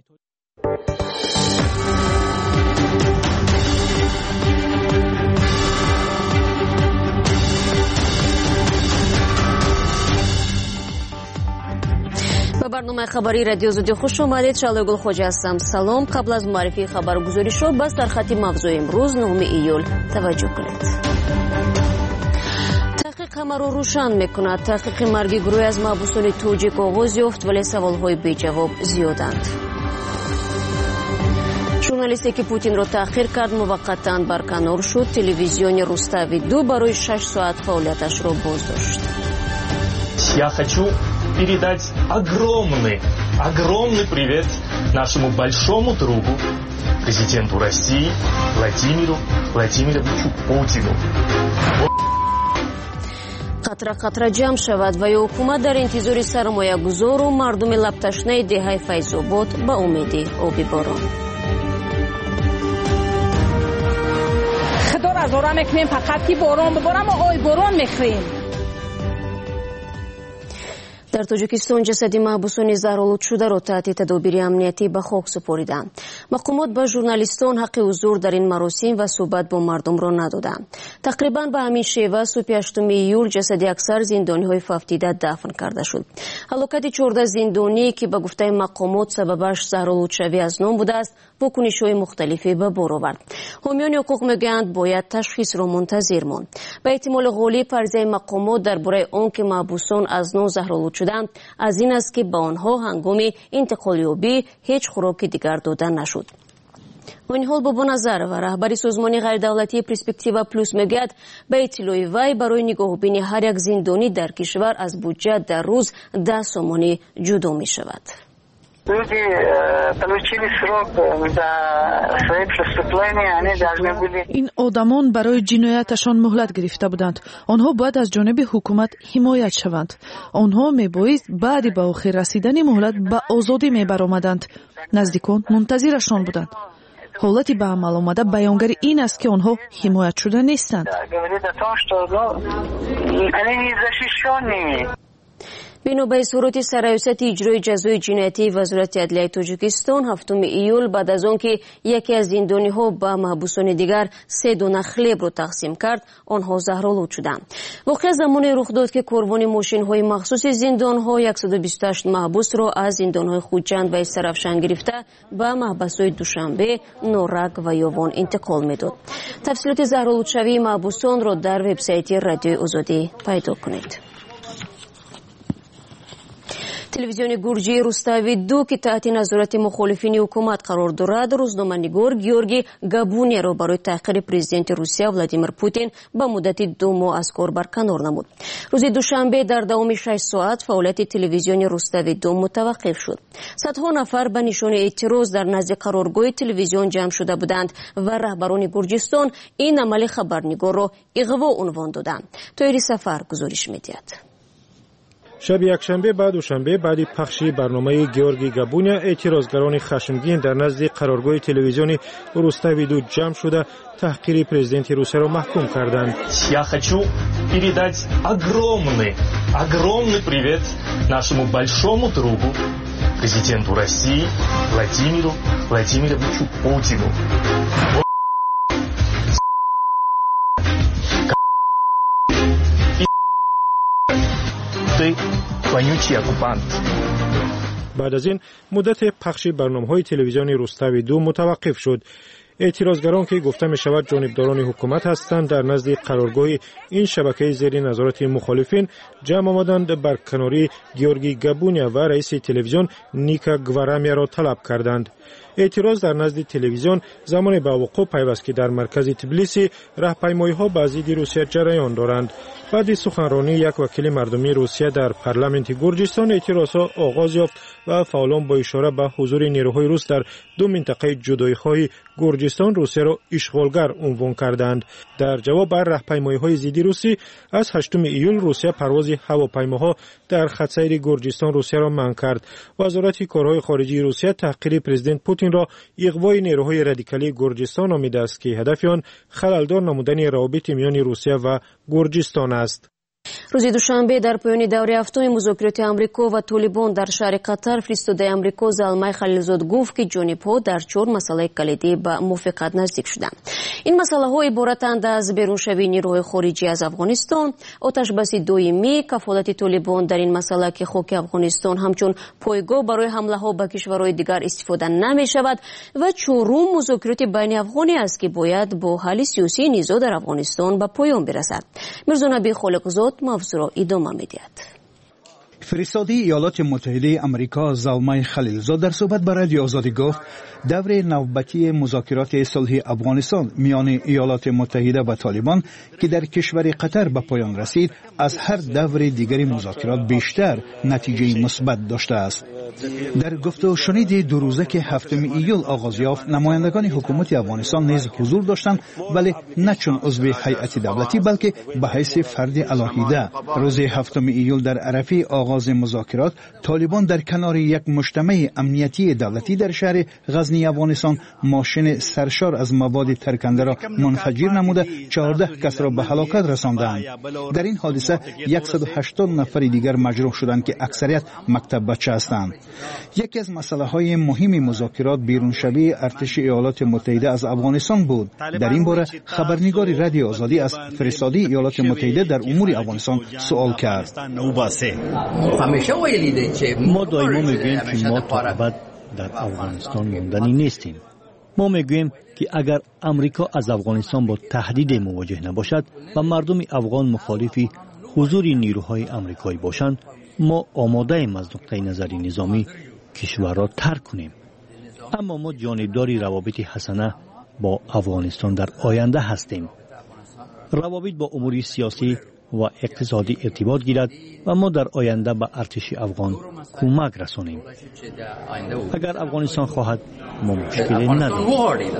S1: به برنامه خبری رادیو آزادی خوش آمدید. شعله گل خوجه هستم. سلام. قبل از معرفی خبرگزاری شو بس در خط موضوع امروز نهم ایول توجه کنید. تحقیق همه رو روشن میکند. تحقیق مرگ گروهی از محبوسان توجیک آغاز یافت ولی سوالهای بی جواب زیادند. ژورنالیستی که پوتین را تأخیر کرد موقتا برکنار شد. تلویزیون روستاوی دو برای شش ساعت فعالیتش را بازداشت.
S11: Я хочу передать огромный, огромный привет нашему большому другу, президенту России Владимиру Владимировичу Путину.
S1: قطره قطره جمع شود و حکومت در انتظار سرمایه گذار و مردم لبتشنه دهه فیض‌آباد به امید آب باران.
S13: خدا را زاره میکنیم فقط که باران بباره ما آی باران میخریم.
S1: در توجیکستان جسدی محبوسان زهرآلود شده‌ро تحت تدابیر امنیتی به خاک سپردند. مقامات به ژورنالیستان حق حضور در این مراسم و صحبت با مردم را ندادند. تقریبا به همین شیوه صبح هشتم ایول جسد اکثر زندانی‌های فوتیده دفن کرده شد. هلاکت چهارده زندانی که به گفته مقامات سببش زهرآلود شوی از نام بوده است، واکنش‌های مختلفی به بار آورد. حامیان حقوق میگویند باید تشخیص را منتظر ماند. به احتمال غالب فرضیه مقامات درباره آنکه محبوسان از نام زهرآلود شدند از این است که به آنها هنگام انتقال یابی هیچ خوراک دیگر داده نشد. این حال بابا نظرова رهبری سازمان غیردولتی پرسپکتیوا پلوس میگوید به اطلاع وی برای نگاهبینی هر یک زندانی در کشور از بودجه در روز ده سومانی جدا می شود.
S17: Люди получили срок за свои преступления, они должны были.
S4: این آدمان برای جنایتشان مهلت گرفته بودند. آنها باید از جانب حکومت حمایت شوند. آنها میبایست بعد به آخر رسیدن مهلت به آزادی میبرآمدند. نزدیکان منتظرشان بودند. حالتی به عمل آمده بیانگر این است که آنها حمایت شده نیستند. بنا به اظهارات سرایست اجرای جزای جنایتی وزارت عدلیه تاجیکستان هفتم ایول بعد از آنکه یکی از زندانی‌ها با محبوسان دیگر سه دانه خلیب را تقسیم کرد آنها زهرآلود شدند. واقعا زمانی رخ داد که کاروان ماشین‌های مخصوص زندان‌ها صد و بیست و هشت محبوس را از زندان‌های خوجند و استرافشان گرفته به محبس‌های دوشنبه، نورک و یاوان انتقال می‌داد. تفصیلات زهرآلود شوی محبوسان را در وبسایت رادیوی آزادی پیدا کنید. تلویزیون گرجی روستاوی دو که تحت نظارت مخالفین حکومت قرار دارد روزنامه‌نگار گیورگی گابونیا را برای تحقیر پرزیدنت روسیه ولادیمیر پوتین به مدت دو ماه از کار برکنار نمود. روز دوشنبه در دوام شش ساعت فعالیت تلویزیون روستاوی دو متوقف شد. صدها نفر به نشان اعتراض در نزد قرارگاه تلویزیون جمع شده بودند و رهبران گرجستان این عمل خبرنگار را اغوا عنوان دادند. طاهری سفر گزارش می‌دهد.
S5: شب یکشنبه بعد دوشنبه بعد پخش برنامه گیورگی گابونیا اعتراضگران خشمگین در نزد قرارگاه تلویزیون روستاوی دو جمع شده تحقیر پرزیدنت روسیه را محکوم کردند.
S11: Я хочу передать огромный, огромный привет нашему большому другу, президенту России Владимиру Владимировичу Путину.
S5: بعد از این مدت پخش برنامه‌های تلویزیون روستاوی دو متوقف شد. اعتراضگران که گفته می شود جانبداران حکومت هستند در نزد قرارگاه این شبکه زیر نظارت مخالفین جمع آمدند بر کناری گیورگی گابونیا و رئیس تلویزیون نیکا گوارامیا را طلب کردند. اعتراض در نزد تلویزیون زمان به وقوع پیوست که در مرکز تبلیسی راهپیمایی‌ها به ضد روسیه جریان دارند. بعد سخنرانی یک وکیل مردمی روسیه در پارلمانت گرجستان اعتراضها آغاز یافت و فعالان با اشاره به حضور نیروهای روس در دو منطقه جدایی‌خواه گرجستان روسیه را اشغالگر عنوان کردند. در جواب بر راهپیمایی‌های ضد روسی از هشتم ایول روسیه پرواز هواپیماها در خط‌سیر گرجستان روسیه را منع کرد. وزارت کارهای خارجه روسیه تحقیر پرزیدنت پوتین را اغوای نیروهای رادیکالی گرجستان نامیده است که هدف آن خللدار نمودن روابط میان روسیه و گرجستان است.
S1: روز دوشنبه در پایان دوره هفتم مذاکرات آمریکا و طالبان در شهر قطر فرستاده آمریکا زلمای خلیلزاد گفت که جانب‌ها در چهار مسئله کلیدی به موافقت نزدیک شدند. این مسئله‌ها عبارتند از بیرونشوی نیروهای خارجی از افغانستان، آتشبسی دائمی، کفالت طالبان در این مسئله که خاک افغانستان همچون پایگاه برای حمله‌ها به کشورهای دیگر استفاده نمی‌شود و چهارم مذاکرات بین افغانی است که باید با حل سیاسی نزاع در افغانستان به پایان برسد. میرزا نبی خالقزاد موضوع را ادامه می‌دهد.
S2: فرستاده ایالات متحده آمریکا زلمای خلیلزاد در صحبت با رادیو آزادی گفت دور نوبتی مذاکرات صلح افغانستان میان ایالات متحده و طالبان که در کشور قطر به پایان رسید از هر دور دیگری مذاکرات بیشتر نتیجه مثبت داشته است. در گفت و شنید دو روزه که هفتم ایول آغاز یافت نمایندگان حکومت افغانستان نیز حضور داشتند، ولی نه چون عضو هیئت دولتی بلکه به حیث فرد علاهیده. روز هفتم ایول در عرفه آغاز مذاکرات طالبان در کنار یک مجتمع امنیتی دولتی در شهر غزنی افغانستان ماشین سرشار از مواد ترکنده را منفجر نموده چهارده کس را به هلاکت رساندند. در این حادثه صد و هشتاد نفر دیگر مجروح شدند که اکثریت مکتب بچه هستند. یکی از مسئله های مهم مذاکرات بیرونشوی ارتش ایالات متحده از افغانستان بود. در این باره خبرنگار رادیو آزادی از فرستاده ایالات متحده در امور افغانستان سوال کرد.
S18: ما دائما میگوییم که ما تا ابد در افغانستان موندنی نیستیم. ما میگوییم که اگر امریکا از افغانستان با تهدید مواجه نباشد و مردم افغان مخالف حضور نیروهای امریکایی باشند، ما آماده ایم از نقطه نظری نظامی کشور را ترک کنیم. اما ما جانبداری روابط حسنه با افغانستان در آینده هستیم. روابط با امور سیاسی و اقتصادی ارتباط گیرد و ما در آینده به ارتش افغان کمک رسانیم. اگر افغانستان خواهد ما مشکلی نداریم.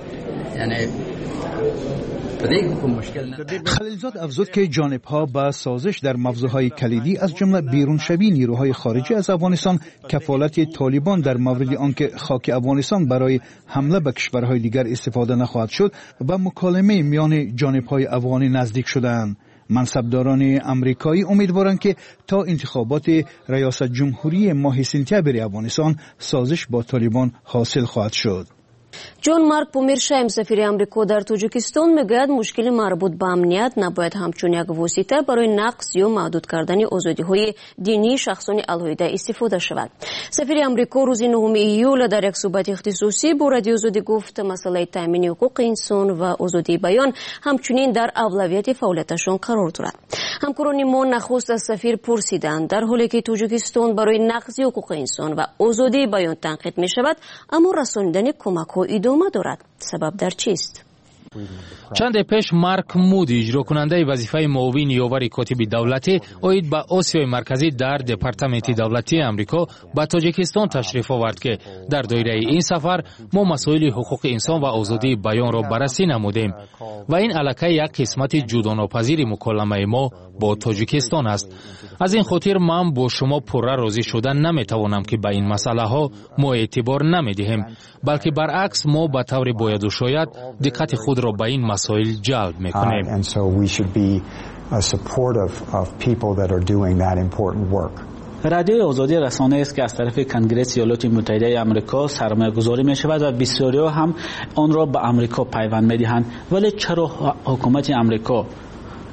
S2: خلیلزاد افزود که جانب‌ها با سازش در موضوعهای کلیدی از جمله بیرونشوی نیروهای خارجی از افغانستان، کفالت طالبان در مورد آنکه خاک افغانستان برای حمله به کشورهای دیگر استفاده نخواهد شد و مکالمه میان جانب‌های افغانی نزدیک شدند. منصبداران امریکایی امیدوارند که تا انتخابات ریاست جمهوری ماه سپتامبر افغانستان سازش با طالبان حاصل خواهد شد.
S1: جان مارک پومرشایم سفیر آمریکا در تاجیکستان میگوید مشکل مربوط به امنیت نباید همچون یک واسطه برای نقض یا محدود کردن آزادی‌های دینی شخصان علیحده استفاده شود. سفیر آمریکا روز نهم ایول در یک صحبت اختصاصی با رادیو آزادی گفت مسئله تامین حقوق انسان و آزادی بیان همچنین در اولویت فعالیتشان قرار دارد. همکاران ما نخست از سفیر پرسیدند در حالی که تاجیکستان برای نقض حقوق انسان و آزادی بیان تنقید می شود، اما رساندن کمک ها ادامه دارد. سبب در چیست؟
S8: چند پیش مارک مودی اجرا کننده وظیفه معاون یاور کاتب دولتی اوید به آسیای مرکزی در دپارتمنت دولتی آمریکا به تاجیکستان تشریف آورد که در دایره این سفر ما مسائل حقوق انسان و آزادی بیان را بررسی نمودیم و این الکی یک قسمت جداناپذیر مکالمه ما با تاجیکستان است. از این خاطر من با شما پره راضی شدن نمیتوانم که به این مسئله ها ما اعتبار نمیدهیم، بلکه برعکس ما به طور باید و شاید دقت خود را به این مسائل جلب میکنیم.
S10: رادیو آزادی رسانه است که از طرف کنگره ایالات متحده آمریکا سرمایه‌گذاری می‌شود و بسیاری‌ها هم آن را به آمریکا پیوند می‌دهند. ولی چرا حکومت آمریکا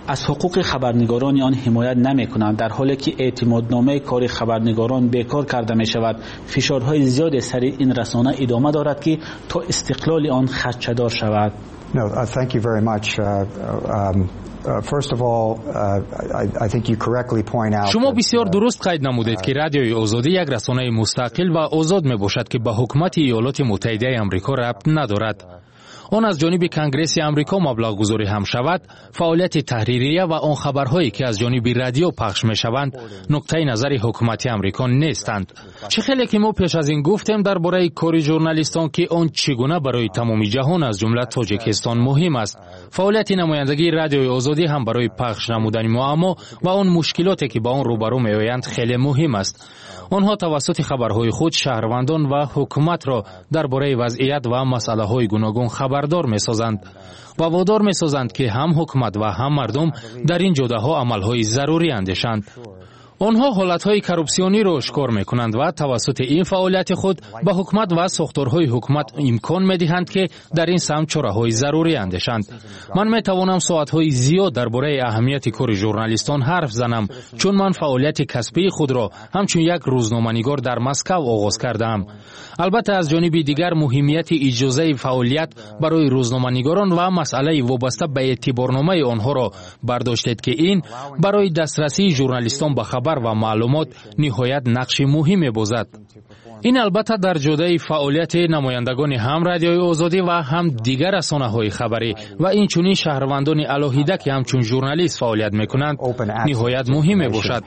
S10: از حقوق خبرنگاران آن حمایت نمی‌کنند، در حالی که اعتمادنامه کار خبرنگاران بیکار کرده می‌شود. فشارهای زیاد سر این رسانه ادامه دارد که تا استقلال آن خدشه‌دار شود.
S6: No, uh, thank you very much. Uh, um, uh, first of all, uh, I, I think you correctly point out.
S8: شما بسیار درست قید نمودید که رادیوی آزادی یک رسانه مستقل و آزاد میباشد که به حکومت ایالات متحده آمریکا ربط ندارد. آن از جانب کنگرس آمریکا مبلغ گذاری هم شود، فعالیت تحریریه و آن خبرهایی که از جانب رادیو پخش می شوند نقطه نظر حکومت آمریکا نیستند. چه خیلی که ما پیش از این گفتیم درباره کار ژورنالیستان که آن چگونه برای تمام جهان از جمله تاجیکستان مهم است. فعالیت نمایندگی رادیوی آزادی هم برای پخش نمودن معما و آن مشکلاتی که با آن روبرو می آیند خیلی مهم است. آنها توسط خبرهای خود شهروندان و حکومت را درباره وضعیت و مسائل گوناگون خبردار می‌سازند و وادار می‌سازند که هم حکومت و هم مردم در این جداها عملهای ضروری اندیشند. آنها حالتهای کروپسیونی را اشکار می‌کنند و توسط این فعالیت خود به حکومت و ساختارهای حکومت امکان می‌دهند که در این سمت چاره‌های ضروری اندیشند. من می‌توانم ساعت‌های زیاد درباره اهمیت کار ژورنالیستان حرف زنم، چون من فعالیت کسبی خود را همچون یک روزنامه‌نگار در مسکو آغاز کردم. البته از جانب دیگر مهمیت اجازه فعالیت برای روزنامه‌نگاران و مسئله وابسته به اعتبارنامه آنها را برداشتید که این برای دسترسی ژورنالیستان به خبر و معلومات نهایت نقش مهمی بازد. این البته در جدای فعالیت نمایندگان هم رادیوی آزادی و هم دیگر رسانه‌های خبری و این چنین شهروندان الهیده که همچون ژورنالیست فعالیت می‌کنند نهایت مهم باشد.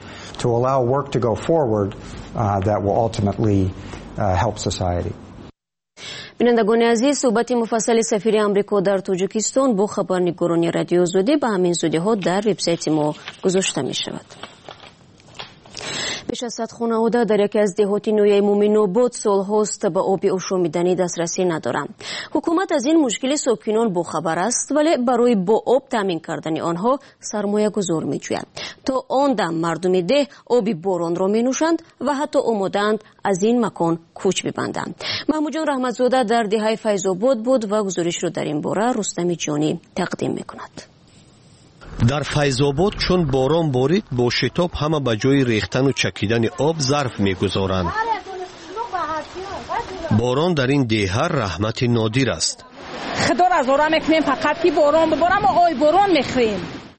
S1: بینندگان عزیز، صحبت مفصل سفیر آمریکا در تاجیکستان با خبرنگاران رادیو آزادی به همین زودی‌ها در وبسایت ما گذاشته می‌شود. بیش از صد خانواده در یکی از دهات نویه مومن آباد سالهاست به آب آشامیدنی دسترسی ندارند. حکومت از این مشکل ساکنان باخبر است، ولی برای با آب تامین کردن آنها سرمایه گذار می‌جوید. تا آن دم مردم ده آب باران را می‌نوشند و حتی آماده‌اند از این مکان کوچ ببندند. محمود جان رحمتزاده در دهه فیض آباد بود و گزارش را در این باره رستم جانی تقدیم می‌کند.
S15: در فیض آباد چون باران بارید با شتاب همه به جای ریختن و چکیدن آب ظرف می‌گذارند. باران در این دهه رحمت نادر است.
S13: خدا را زارا میکنیم فقط که باران ببارم و آی باران میخریم.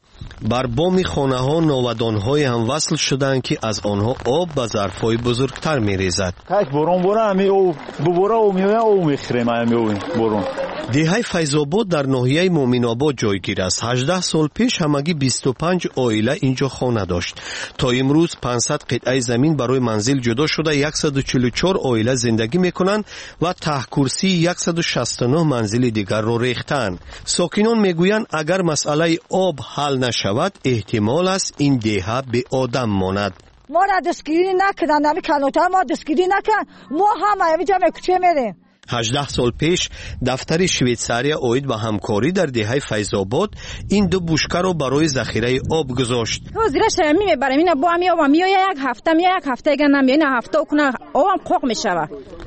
S15: بر بام خانه ها ناودان‌های هم وصل شدند که از آنها آب به ظرف‌های بزرگتر می‌ریزد.
S20: کاش باران باره همی او بباره او میوه او میخریم همی باران.
S15: دهه فیض آباد در ناحیه مومن آباد جایگیر است. هجده سال پیش همگی بیست و پنج عائله اینجا خانه داشت. تا امروز پانصد قطعه زمین برای منزل جدا شده صد و چهل و چهار عائله زندگی میکنند و ته کرسی صد و شصت و نه منزل دیگر را ریختند. ساکنان میگویند اگر مسئله آب حل نشود احتمال است این دهه به آدم ماند.
S22: ما را دستگیری نکردن، نمی کلانتر ما دستگیری نکردن، ما هم اینجا میکوچه میریم.
S15: هجده سال پیش دفتر شویتساریا اوید و همکاری در دهه فیض آباد این دو بشکه را برای ذخیره آب گذاشت.
S13: زیرش میبرم اینا با هم یا میای یک هفته میای یک هفته دیگه نمیای نه هفته کنه آبم قوق میشوه.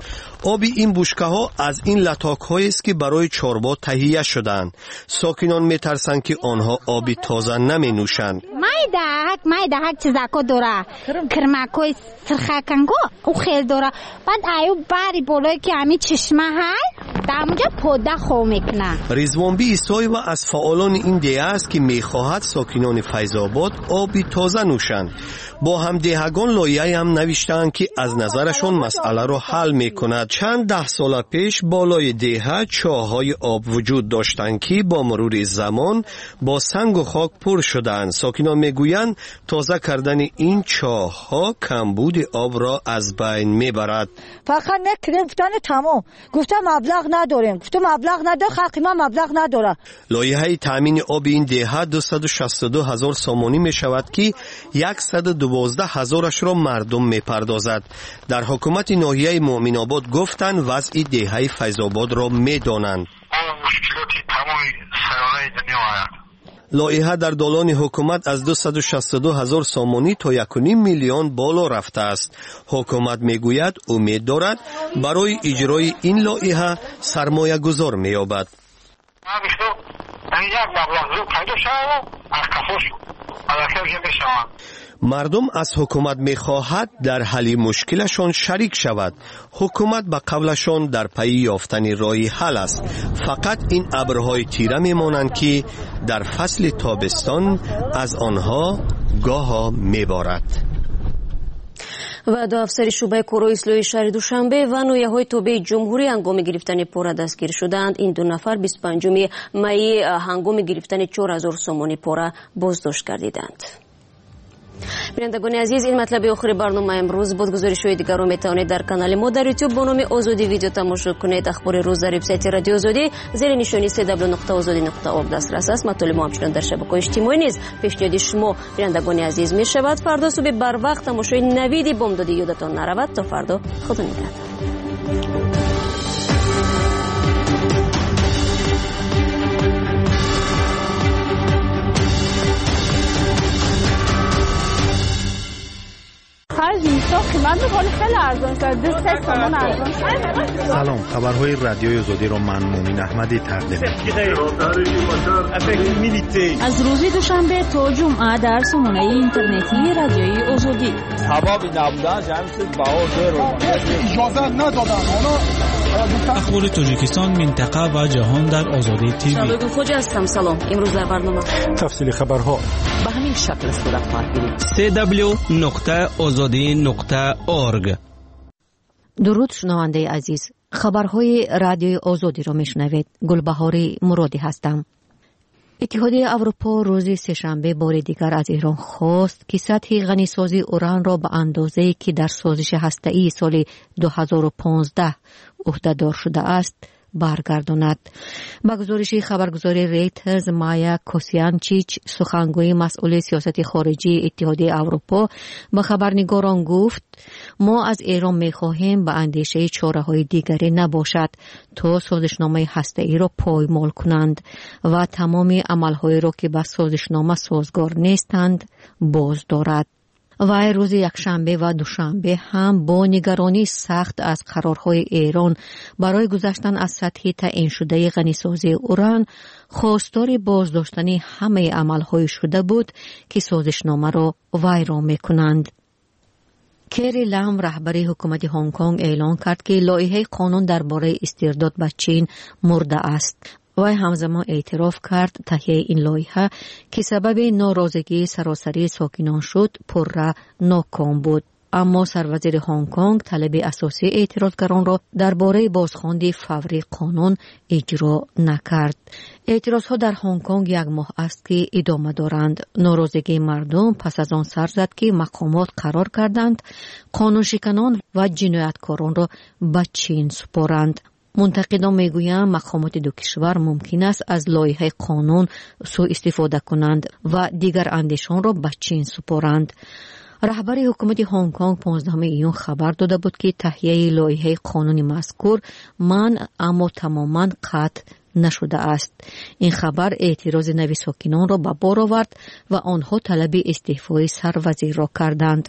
S15: آب این بشکه ها از این لتاک هایی است که برای چاربا تهیه شدند. ساکنان میترسند که آنها آب تازه نمی نوشند.
S25: مای دهک مای دهک چیزاکو داره کرماکوی سرخکنگو او خیل داره. بعد ایو باری بالای که همین چشمه های در اونجا پوده خو میکنه.
S15: رضوانبی ایسای و از فعالان این دهه است که میخواهد ساکنان فیض آباد آبی تازه نوشند. با هم دهگان لایحه هم نوشتند که از نظرشون مسئله رو حل میکند. چند ده سال پیش بالای دهه چاهای آب وجود داشتند که با مرور زمان با سنگ و خاک پر شدند. ساکنان میگویند تازه کردن این چاها کمبود آب را از بین میبرد.
S22: فقط نکردیم گفتن تمام، گفتم مبلغ نداریم، گفتم مبلغ نداره، خلق ما مبلغ نداره.
S15: لایحه تامین آب این دهه دویست و شصت و دو هزار سامانی می شود که صد و دوازده هزارش را مردم می پردازد. در حکومت ناحیه مومن آباد گفتند وضع دهه فیض آباد را می دانند.
S26: مشکلاتی تمام سرانه دنیا آید.
S15: لایحه در دالان حکومت از دویست و شصت و دو هزار سامانی تا یک و نیم میلیون بالا رفته است. حکومت میگوید امید دارد برای اجرای این لایحه سرمایه گذار مییابد.
S26: ما بیشتر یک مبلغ زود پیدا شد از کفو شد البته که میشوند.
S15: مردم از حکومت میخواهد در حل مشکلشان شریک شود. حکومت به قولشان در پی یافتن راهی حل است. فقط این ابرهای تیره میمانند که در فصل تابستان از آنها گاها میبارد.
S1: و دو افسر شعبه کورو اصلاحی شهر دوشنبه و نویه‌های توبه جمهوری هنگام گرفتن پوره دستگیر شدند. این دو نفر بیست و پنجم می هنگام گرفتن چهار هزار سومانی پوره بازداشت گردیدند. بینندگان عزیز، این مطلب آخر برنامه امروز بود. گزارش‌های دیگر رو میتوانید در کانال ما در یوتیوب با نام آزادی ویدیو تماشا کنید. اخبار روز در وبسایت رادیو آزادی زیر نشانی دبلیو نقطه آزادی نقطه اورگ دسترس است. مطالب ما همچنان در شبکه‌های اجتماعی نیز پیشنهاد شما بینندگان عزیز می شود. فردا صبح بر وقت تماشای نوید بامدادی یادتان نرود. تا فردا، خدا نگهدار.
S7: سلام، خبرهای رادیوی آزادی را من مومن احمدی تقدیم می‌کنم.
S9: از روز دوشنبه تا جمعه در سامانه اینترنتی رادیوی آزادی.
S12: سبب نبودن جمعیت بهار اجازه ندادن.
S10: اخبار تاجیکستان، منطقه و جهان در آزادی تیوی.
S1: شبکه خوجا هستم. سلام. امروز در برنامه
S5: تفصیل خبرها
S9: به همین شکل صورت خواهد گرفت.
S21: دبلیو نقطه آزادی نقطه اورگ.
S14: درود شنونده عزیز، خبرهای رادیوی آزادی را میشنوید. گلبهاری مرادی هستم. اتحادیه اروپا روز سه‌شنبه بار دیگر از ایران خواست که سطح غنیسازی اوران را به اندازه‌ای که در سازش هسته‌ای سال دو هزار و پانزده عهده‌دار شده است برگرداند. با گزارش خبرگزاری ریترز، مایا کوسیانچیچ، سخنگوی مسئول سیاست خارجی اتحادیه اروپا، به خبرنگاران گفت ما از ایران می‌خواهیم به اندیشه چاره‌های دیگری نباشد تا سازشنامه هسته‌ای را پایمال کنند و تمام عمل‌هایی را که با سازشنامه سازگار نیستند باز دارد. و روز یکشنبه و دوشنبه هم با نگرانی سخت از قرارهای ایران برای گذشتن از سطح تعیین شده غنیسازی اوران خواستار بازداشتن همه عملهای شده بود که سازشنامه را ویران می‌کنند. کری لام، رهبر حکومت هنگ کنگ، اعلان کرد که لایحه قانون درباره استرداد به چین مرده است. وی همزمان اعتراف کرد تهیه این لایحه که سبب ناراضگی سراسری ساکنان شد پرره ناکام بود. اما سروزیر هنگ کنگ طلب اساسی اعتراضگران را درباره بازخواندن فوری قانون اجرا نکرد. اعتراضها در هنگ کنگ یک ماه است که ادامه دارند. ناراضگی مردم پس از آن سر زد که مقامات قرار کردند قانونشکنان و جنایتکاران را به چین سپارند. منتقدان میگویند مقامات دو کشور ممکن است از لایحه قانون سوء استفاده کنند و دیگر اندیشان را به چین سپارند. رهبر حکومت هنگ کنگ پانزدهم ایون خبر داده بود که تهیه لایحه قانون مذکور منع اما تماما قطع نشده است. این خبر اعتراض نوی ساکنان را به بار آورد و آنها طلب استعفای سروزیر را کردند.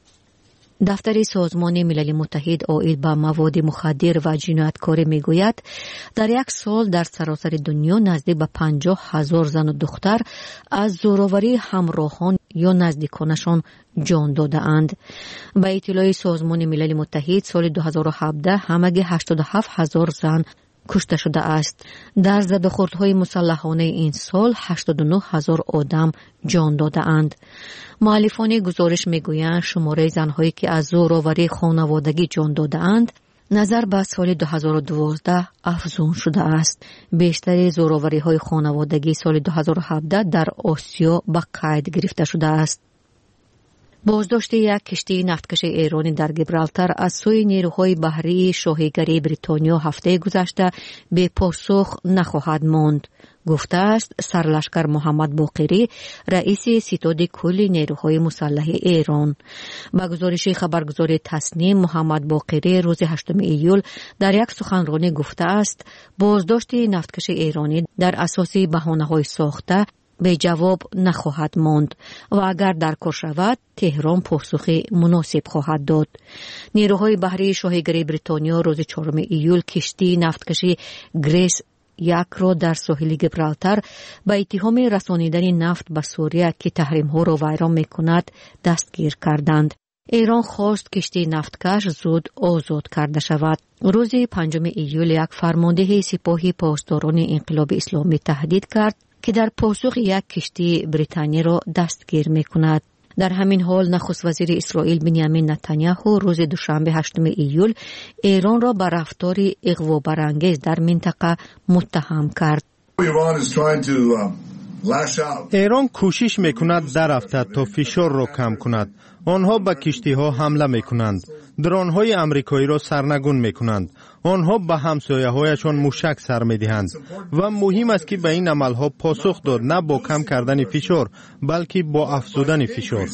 S14: دفتر سازمان ملل متحد عائد به مواد مخدر و جنایتکاری میگوید در یک سال در سراسر دنیا نزدیک به پنجاه هزار زن و دختر از زورآوری همراهان یا نزدیکانشان جان داده اند. به اطلاع سازمان ملل متحد سال دو هزار و هفده همگی هشتاد و هفت هزار زن کشته شده است. در زدوخوردهای مسلحانه این سال هشتاد و نه هزار آدم جان داده اند. مؤلفان گزارش میگویند شماره زنهایی که از زورآوری خانوادگی جان داده اند نظر به سال دو هزار و دوازده افزون شده است. بیشتر زورآوری های خانوادگی سال دو هزار و هفده در آسیا به قید گرفته شده است. بازداشت یک کشتی نفتکش ایرانی در گیبرالتار از سوی نیروهای بحری شاهیگری بریتانیا هفته گذشته به پاسخ نخواهد ماند، گفته است سرلشکر محمد باقری، رئیس ستاد کل نیروهای مسلح ایران. با گزارش خبرگزاری تصنیم، محمد باقری روز هشتم ایول در یک سخنرانی گفته است بازداشت نفتکش ایرانی در اساس بهانه‌های ساخته به جواب نخواهد ماند و اگر در کار شود تهران پاسخی مناسب خواهد داد. نیروهای بحری شاهیگری بریتانیا روز چهارم ایول کشتی نفتکشی گریس یک را در ساحل گیبرالتار با اتهام رسانیدن نفت به سوریه که تحریم‌ها را ویران می‌کند دستگیر کردند. ایران خواست کشتی نفتکش زود آزاد کرده شود. روز پنجم ایول یک فرمانده سپاه پاسداران انقلاب اسلامی تهدید کرد که در پاسخ یک کشتی بریتانیایی را دستگیر می‌کند. در همین حال نخست وزیر اسرائیل بنیامین نتانیاهو روز دوشنبه هشتم ایول ایران را به رفتار اغوا‌برانگیز در منطقه متهم کرد.
S7: ایران کوشش میکند درافتد تا فشار را کم کند. آنها به کشتی ها حمله میکنند. درون های امریکایی را سرنگون میکنند. آنها به همسایه هایشان موشک سر میدهند و مهم است که به این عمل ها پاسخ داد، نه با کم کردن فشار بلکه با افزودن فشار.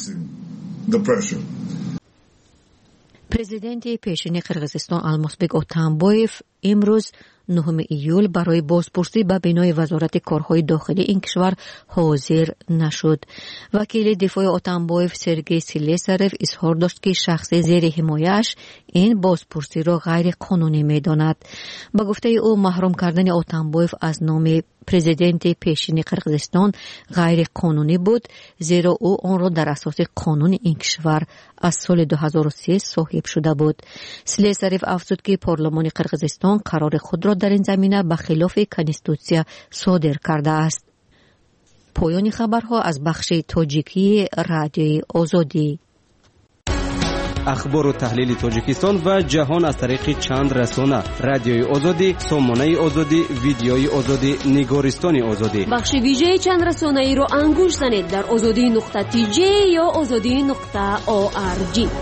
S14: پرزیدنت پیشین قرقیزستان المازبек اتامبایف امروز نهم ایول برای بازپرسی به بینای وزارت کارهای داخلی این کشور حاضر نشد. وکیل دفاع اتامبایف سرگئی سلیساروف اظهار داشت که شخص زیر حمایش این بازپرسی را غیر قانونی می‌داند. با گفته او محروم کردن اتامبایف از نام پرزیدنت پیشین قرقیزستان غیر قانونی بود، زیرا او آن را در اساس قانون این کشور از سال دو هزار و سه صاحب شده بود. سلیساروف افزود که پارلمان قرقیزستان قرار خود را در این زمینه به خلاف کنستیتوسیا صادر کرده است. پایان خبرها از بخش تاجیکی رادیوی آزادی.
S21: اخبار و تحلیل تاجیکستان و جهان از طریق چند رسانه: رادیوی آزادی، سامانه آزادی، ویدیوی آزادی، نگارستان آزادی.
S1: بخش ویژه چند رسانه ای را انگوش زنید در آزادی نقطه تی جی یا آزادی نقطه او آر جی.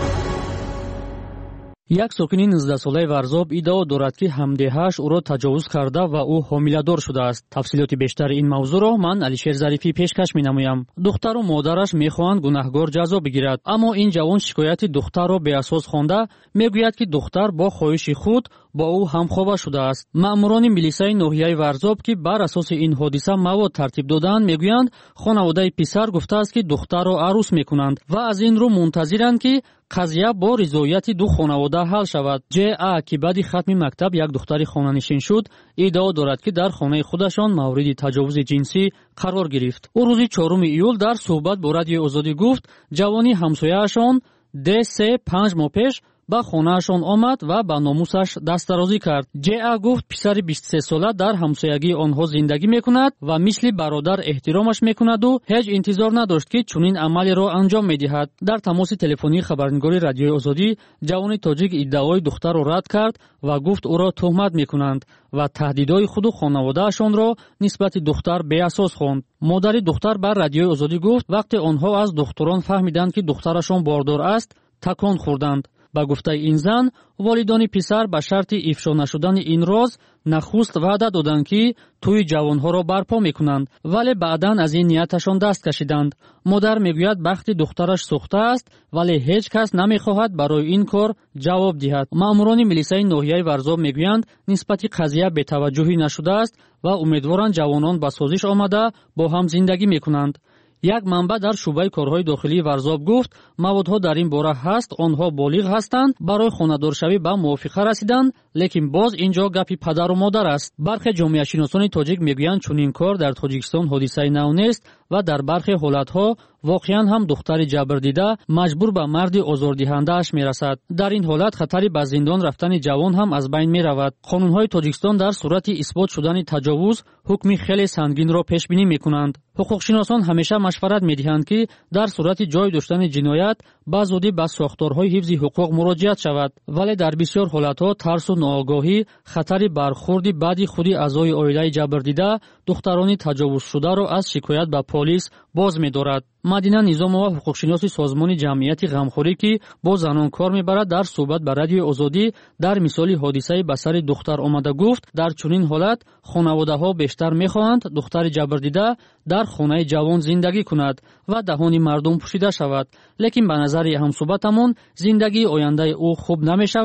S3: یک ساکن نوزده ساله ورزاب ادعا دارد که همدیهاش او را تجاوز کرده و او حامله‌دار شده است. تفصیلات بیشتر این موضوع را من علیشیر ظریفی پیشکش می‌نمایم. دختر و مادرش می‌خواهند گناهگار جزا بگیرد، اما این جوان شکایت دختر را به اساس خوانده میگوید که دختر با خواهش خود با او همخوابه شده است. مأموران میلیسای ناحیه ورزاب که بر اساس این حادثه مواد ترتیب دادند میگویند خانواده پسر گفته است که دختر را عروس میکنند و از این رو منتظرند که قضیه با رضایت دو خانواده حل شود. جی ا که بعد ختم مکتب یک دختر خانه‌نشین شد، ادعا دارد که در خانه خودشان مورد تجاوز جنسی قرار گرفت. او روز چهارم ایول در صحبت با رادیوی آزادی گفت جوانی همسایه‌شان ده سه پنج ماه پیش با خانه‌شان آمد و با ناموسش دسترازی کرد. جی ا گفت پسر بیست و سه ساله در همسایگی آنها زندگی میکند و مثل برادر احترامش میکند و هیچ انتظار نداشت که چنین عملی را انجام میدهد. در تماس تلفنی خبرنگار رادیوی آزادی جوان تاجیک ادعای دختر را رد کرد و گفت او را تهمت میکنند و تهدیدهای خود و خانواده‌شان را نسبت دختر بی اساس خواند. مادر دختر بر رادیوی آزادی گفت وقتی آنها از دختران فهمیدند که دخترشان باردار است تکان خوردند. با گفته این زن، والدان پسر به شرط افشا نشدن این راز نخست وعده دادند که توی جوانها را برپا میکنند، ولی بعداً از این نیتشان دست کشیدند. مادر میگوید بخت دخترش سوخته است ولی هیچ کس نمیخواهد برای این کار جواب دهد. مأموران میلیسای ناحیه ورزاب میگویند نسبت قضیه بی‌توجهی نشده است و امیدوارند جوانان به سازش آمده با هم زندگی میکنند. یک منبع در شعبه کارهای داخلی ورزاب گفت موادها در این باره هست، آنها بالغ هستند، برای خانه‌دارشوی به موافقه رسیدند، لیکن باز اینجا گپی پدر و مادر است. برخی جامعه شناسان تاجیک میگویند چنین کار در تاجیکستان حادثه نو نیست و در برخی حالتها واقعا هم دختر جبردیده مجبور به مرد آزاردهنده اش میرسد. در این حالت خطری به زندان رفتن جوان هم از بین میرود. قانونهای تاجیکستان در صورت اثبات شدن تجاوز حکم خیلی سنگین را پیش بینی میکنند. حقوقشناسان همیشه مشورت میدهند که در صورت جای داشتن جنایت به زودی به ساختارهای حفظ حقوق مراجعت شود، ولی در بسیار حالتها ترس و ناآگاهی خطر برخورد بعدی خودی اعضای عائله جبردیده دختران تجاوز شده را از شکایت به پلیس باز می‌دارد. مدینه نظام و حقوقشناسی سازمان جمعیت غمخوری که با زنان کار میبرد در صحبت با رادیوی آزادی در مثال حادثه به سر دختر آمده گفت در چنین حالت خانواده‌ها بیشتر می‌خواهند دختر جبردیده در خانه جوان زندگی کند و دهان مردم پوشیده شود، لیکن به نظر همصحبتمان زندگی آینده او خوب نمی‌شود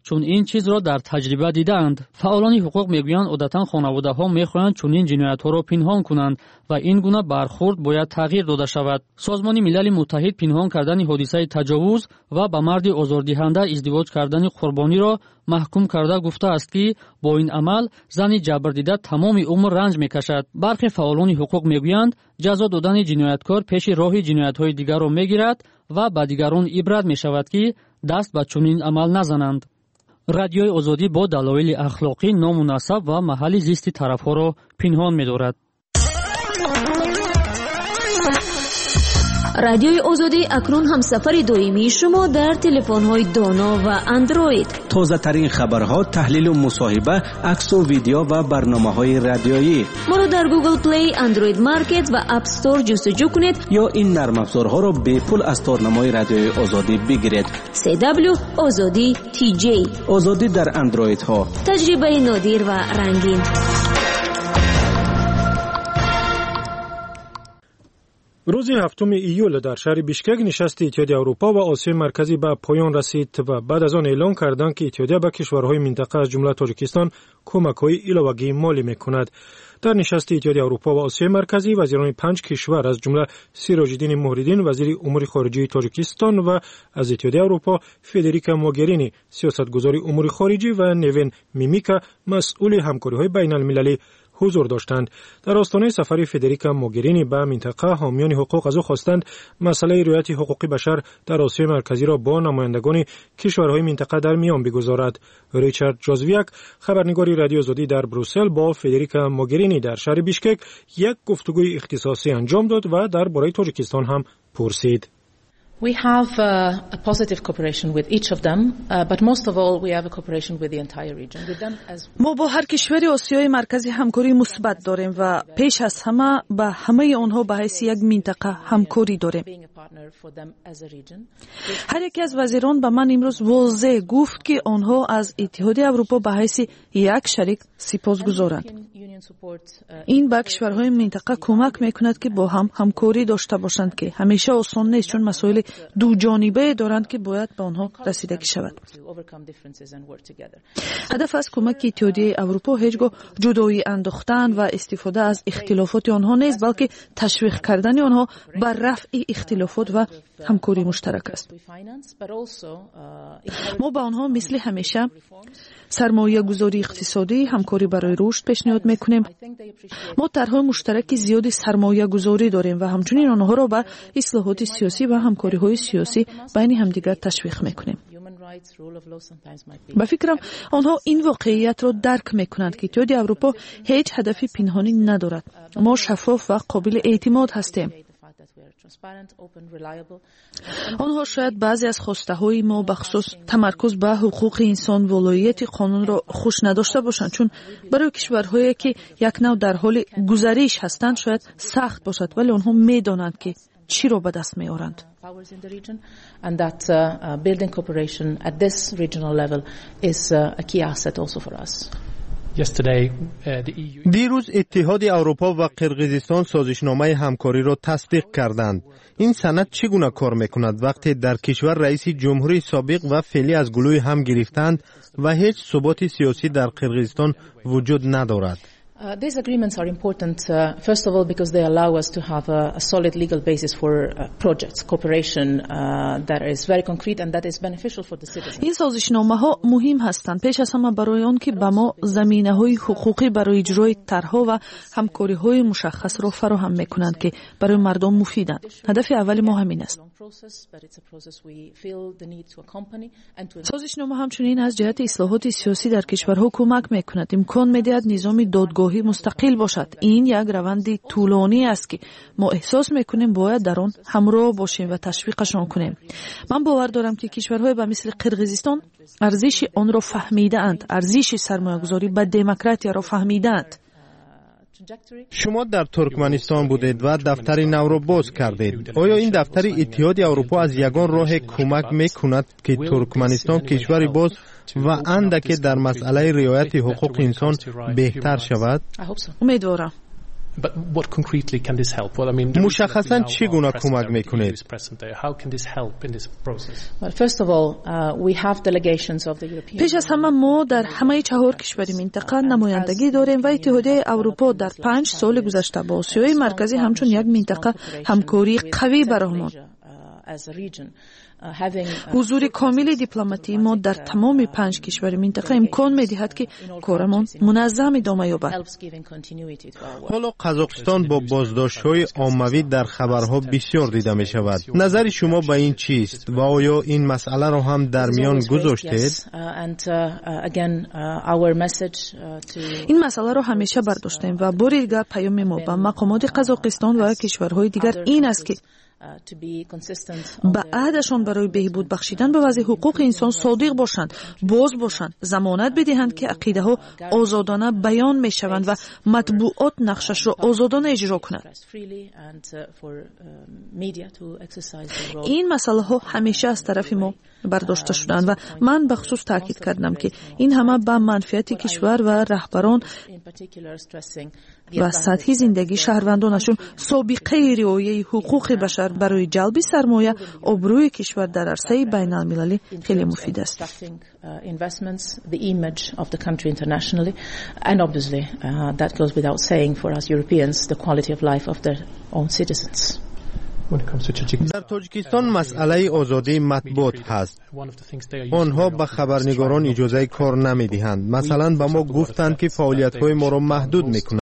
S3: چون این چیز را در تجربه دیدند. فعالان حقوق میگویند عادتا خانواده‌ها میخواهند چنین جنایت‌ها را پنهان کنند و این گونه برخورد باید تغییر داده شود. سازمان ملل متحد پنهان کردن حادثه تجاوز و به مرد آزاردهنده ازدواج کردن قربانی را محکوم کرده گفته است که با این عمل زن جبردیده تمام عمر رنج میکشد. برخی فعالان حقوق میگویند جزا دادن جنایتکار پیش راه جنایت‌های دیگر را میگیرد و به دیگران عبرت میشود که دست به چنین عمل نزنند. رادیوی آزادی با دلایل اخلاقی نامناسب و محل زیست طرفها را پنهان می‌دارد.
S1: رادیوی آزادی اکنون همسفر دائمی شما در تلفن‌های دانا و اندروید.
S4: تازه ترین خبرها، تحلیل و مصاحبه، عکس و ویدیو و برنامه‌های رادیویی.
S1: ما را در گوگل پلی، اندروید مارکت و اپ استور جستجو کنید
S4: یا این نرم افزارها را به پول از تارنمای رادیوی آزادی بگیرید.
S1: سی دبلیو آزادی تی جی.
S4: آزادی در اندروید ها.
S1: تجربه نادر و رنگین.
S5: روز هفتم ایول در شهر بیشکک نشست اتحادیه اروپا و آسیای مرکزی به پایان رسید و بعد از آن اعلام کردند که اتحادیه به کشورهای منطقه از جمله تاجیکستان کمک‌های علاوه‌ای مالی می‌کند. در نشست اتحادیه اروپا و آسیای مرکزی وزیران پنج کشور از جمله سیراج‌الدین مهرالدین وزیر امور خارجه تاجیکستان و از اتحادیه اروپا فدریکا موگرینی سیاستگزار امور خارجه و نیوین میمیکا مسئول همکاری‌های بین‌المللی حضور داشتند. در آستانه سفر فدریکا موگرینی به منطقه حامیان حقوق از او خواستند مسئله رعایت حقوق بشر در آسیای مرکزی را با نمایندگان کشورهای منطقه در میان بگذارد. ریچارد جازویک خبرنگار رادیو آزادی در بروسل با فدریکا موگرینی در شهر بیشکک یک گفتگوی اختصاصی انجام داد و درباره تاجیکستان هم پرسید.
S16: We have uh, a positive cooperation with each of them, uh, but most of all we have a cooperation with the entire region. With them as
S17: ما با هر کشوری آسیای مرکزی همکاری مثبت داریم و پیش از همه با همه آنها به حیث یک منطقه همکاری داریم. هر یک از وزیران به من امروز واضح گفت که آنها از اتحادیه اروپا به حیث یک شریک سپاسگزارند. این به کشورهای منطقه کمک میکند که با هم همکاری داشته باشند که همیشه آسان نیست چون مسائل دو جانبه دارند که باید به آنها رسیدگی شود. هدف از کمک اتحادیه اروپا هیچگاه جدایی انداختن و استفاده از اختلافات آنها نیست بلکه تشویق کردن آنها بر رفع اختلافات و همکاری مشترک است. ما با آنها مثل همیشه سرمایه گذاری اقتصادی، همکاری برای رشد پیشنهاد میکنیم. ما طرح‌های مشترک زیادی سرمایه گذاری داریم و همچنین آنها را به اصلاحات سیاسی و همکاری های سیاسی بین همدیگر تشویق میکنیم. به فکرم آنها این واقعیت را درک میکنند که اتحادیه اروپا هیچ هدفی پنهانی ندارد. ما شفاف و قابل اعتماد هستیم. آنها شاید بعضی از خواسته های ما بخصوص تمرکز به حقوق انسان و ولایت قانون را خوش نداشته باشند چون برای کشورهایی که یک نوع در حال گذریش هستند شاید سخت باشد ولی آنها میدانند که چی را به دست میارند.
S16: And that uh, building cooperation at this regional level is uh, a key asset also for us.
S7: دیروز اتحاد اروپا و قرقیزستان سازشنامه همکاری را تصدیق کردند. این سند چگونه کار میکند وقتی در کشور رئیس جمهوری سابق و فعلی از گلوی هم گرفتند و هیچ ثبات سیاسی در قرقیزستان وجود ندارد؟
S16: Uh, these agreements are important, uh, first of all, because they allow us to have a, a solid legal basis for uh, projects, cooperation uh, that is very concrete and that is beneficial for the citizens.
S17: این سازشنامه ها مهم هستند پیش از همه برای آن که به ما زمینه های حقوقی برای اجرای طرح‌ها و همکاری های مشخص را فراهم میکنند که برای مردم مفیدند. هدف اول ما همین است. سازشنامه همچنین از جهت اصلاحات سیاسی در کشورها کمک میکند. امکان میدهد نظام دادگاهی مستقل باشد. این یک روند طولانی است که ما احساس میکنیم باید در آن همراه باشیم و تشویقشان کنیم. من باور دارم که کشورهای به مثل قرقیزستان ارزش آن را فهمیدند، ارزش سرمایه‌گذاری به دموکراسی را فهمیدند.
S7: شما در ترکمنستان بودید و دفتر نو را باز کردید. آیا این دفتر اتحاد اروپا از یگان راه کمک میکند که ترکمنستان کشوری باز و اندکی در مسئله رعایت حقوق انسان بهتر شود؟
S17: امیدوارم.
S7: مشخصاً چگونه کمک میکنید؟
S17: پیش از همه ما در همه چهار کشور منطقه نمایندگی داریم و اتحادیه اروپا در پنج سال گذشته با آسیای مرکزی همچون یک منطقه همکاری قوی برآورد. حضور کامل دیپلماتی ما در تمام پنج کشور منطقه امکان می‌دهد که کارمان منظم ادامه یابد.
S7: حالا قزاقستان با بازداشت‌های عمومی در خبرها بسیار دیده می‌شود. نظر شما به این چیست و آیا این مسئله را هم در میان گذاشتید؟
S17: این مسئله را همیشه برداشتیم و بار دیگر پیام ما به مقامات قزاقستان و کشورهای دیگر این است که به عهدشان برای بهبود بخشیدن به وضع حقوق انسان صادق باشند، باز باشند، ضمانت بدهند که عقیده ها آزادانه بیان می شوند و مطبوعات نقشش را آزادانه اجرا کنند. این مسئله ها همیشه از طرف ما برداشته شدند و من به خصوص تاکید کردم که این همه به منفعت کشور و رهبران و سطح زندگی شهروندانشون سابقه رعایت حقوق بشر برای جلب سرمایه آبروی کشور در عرصه بین المللی خیلی مفید است.
S7: در تاجیکستان مسئله آزادی مطبوعات هست. آنها به خبرنگاران اجازه کار نمیدهند. مثلا به ما گفتند که فعالیت‌های ما را محدود می‌کنند.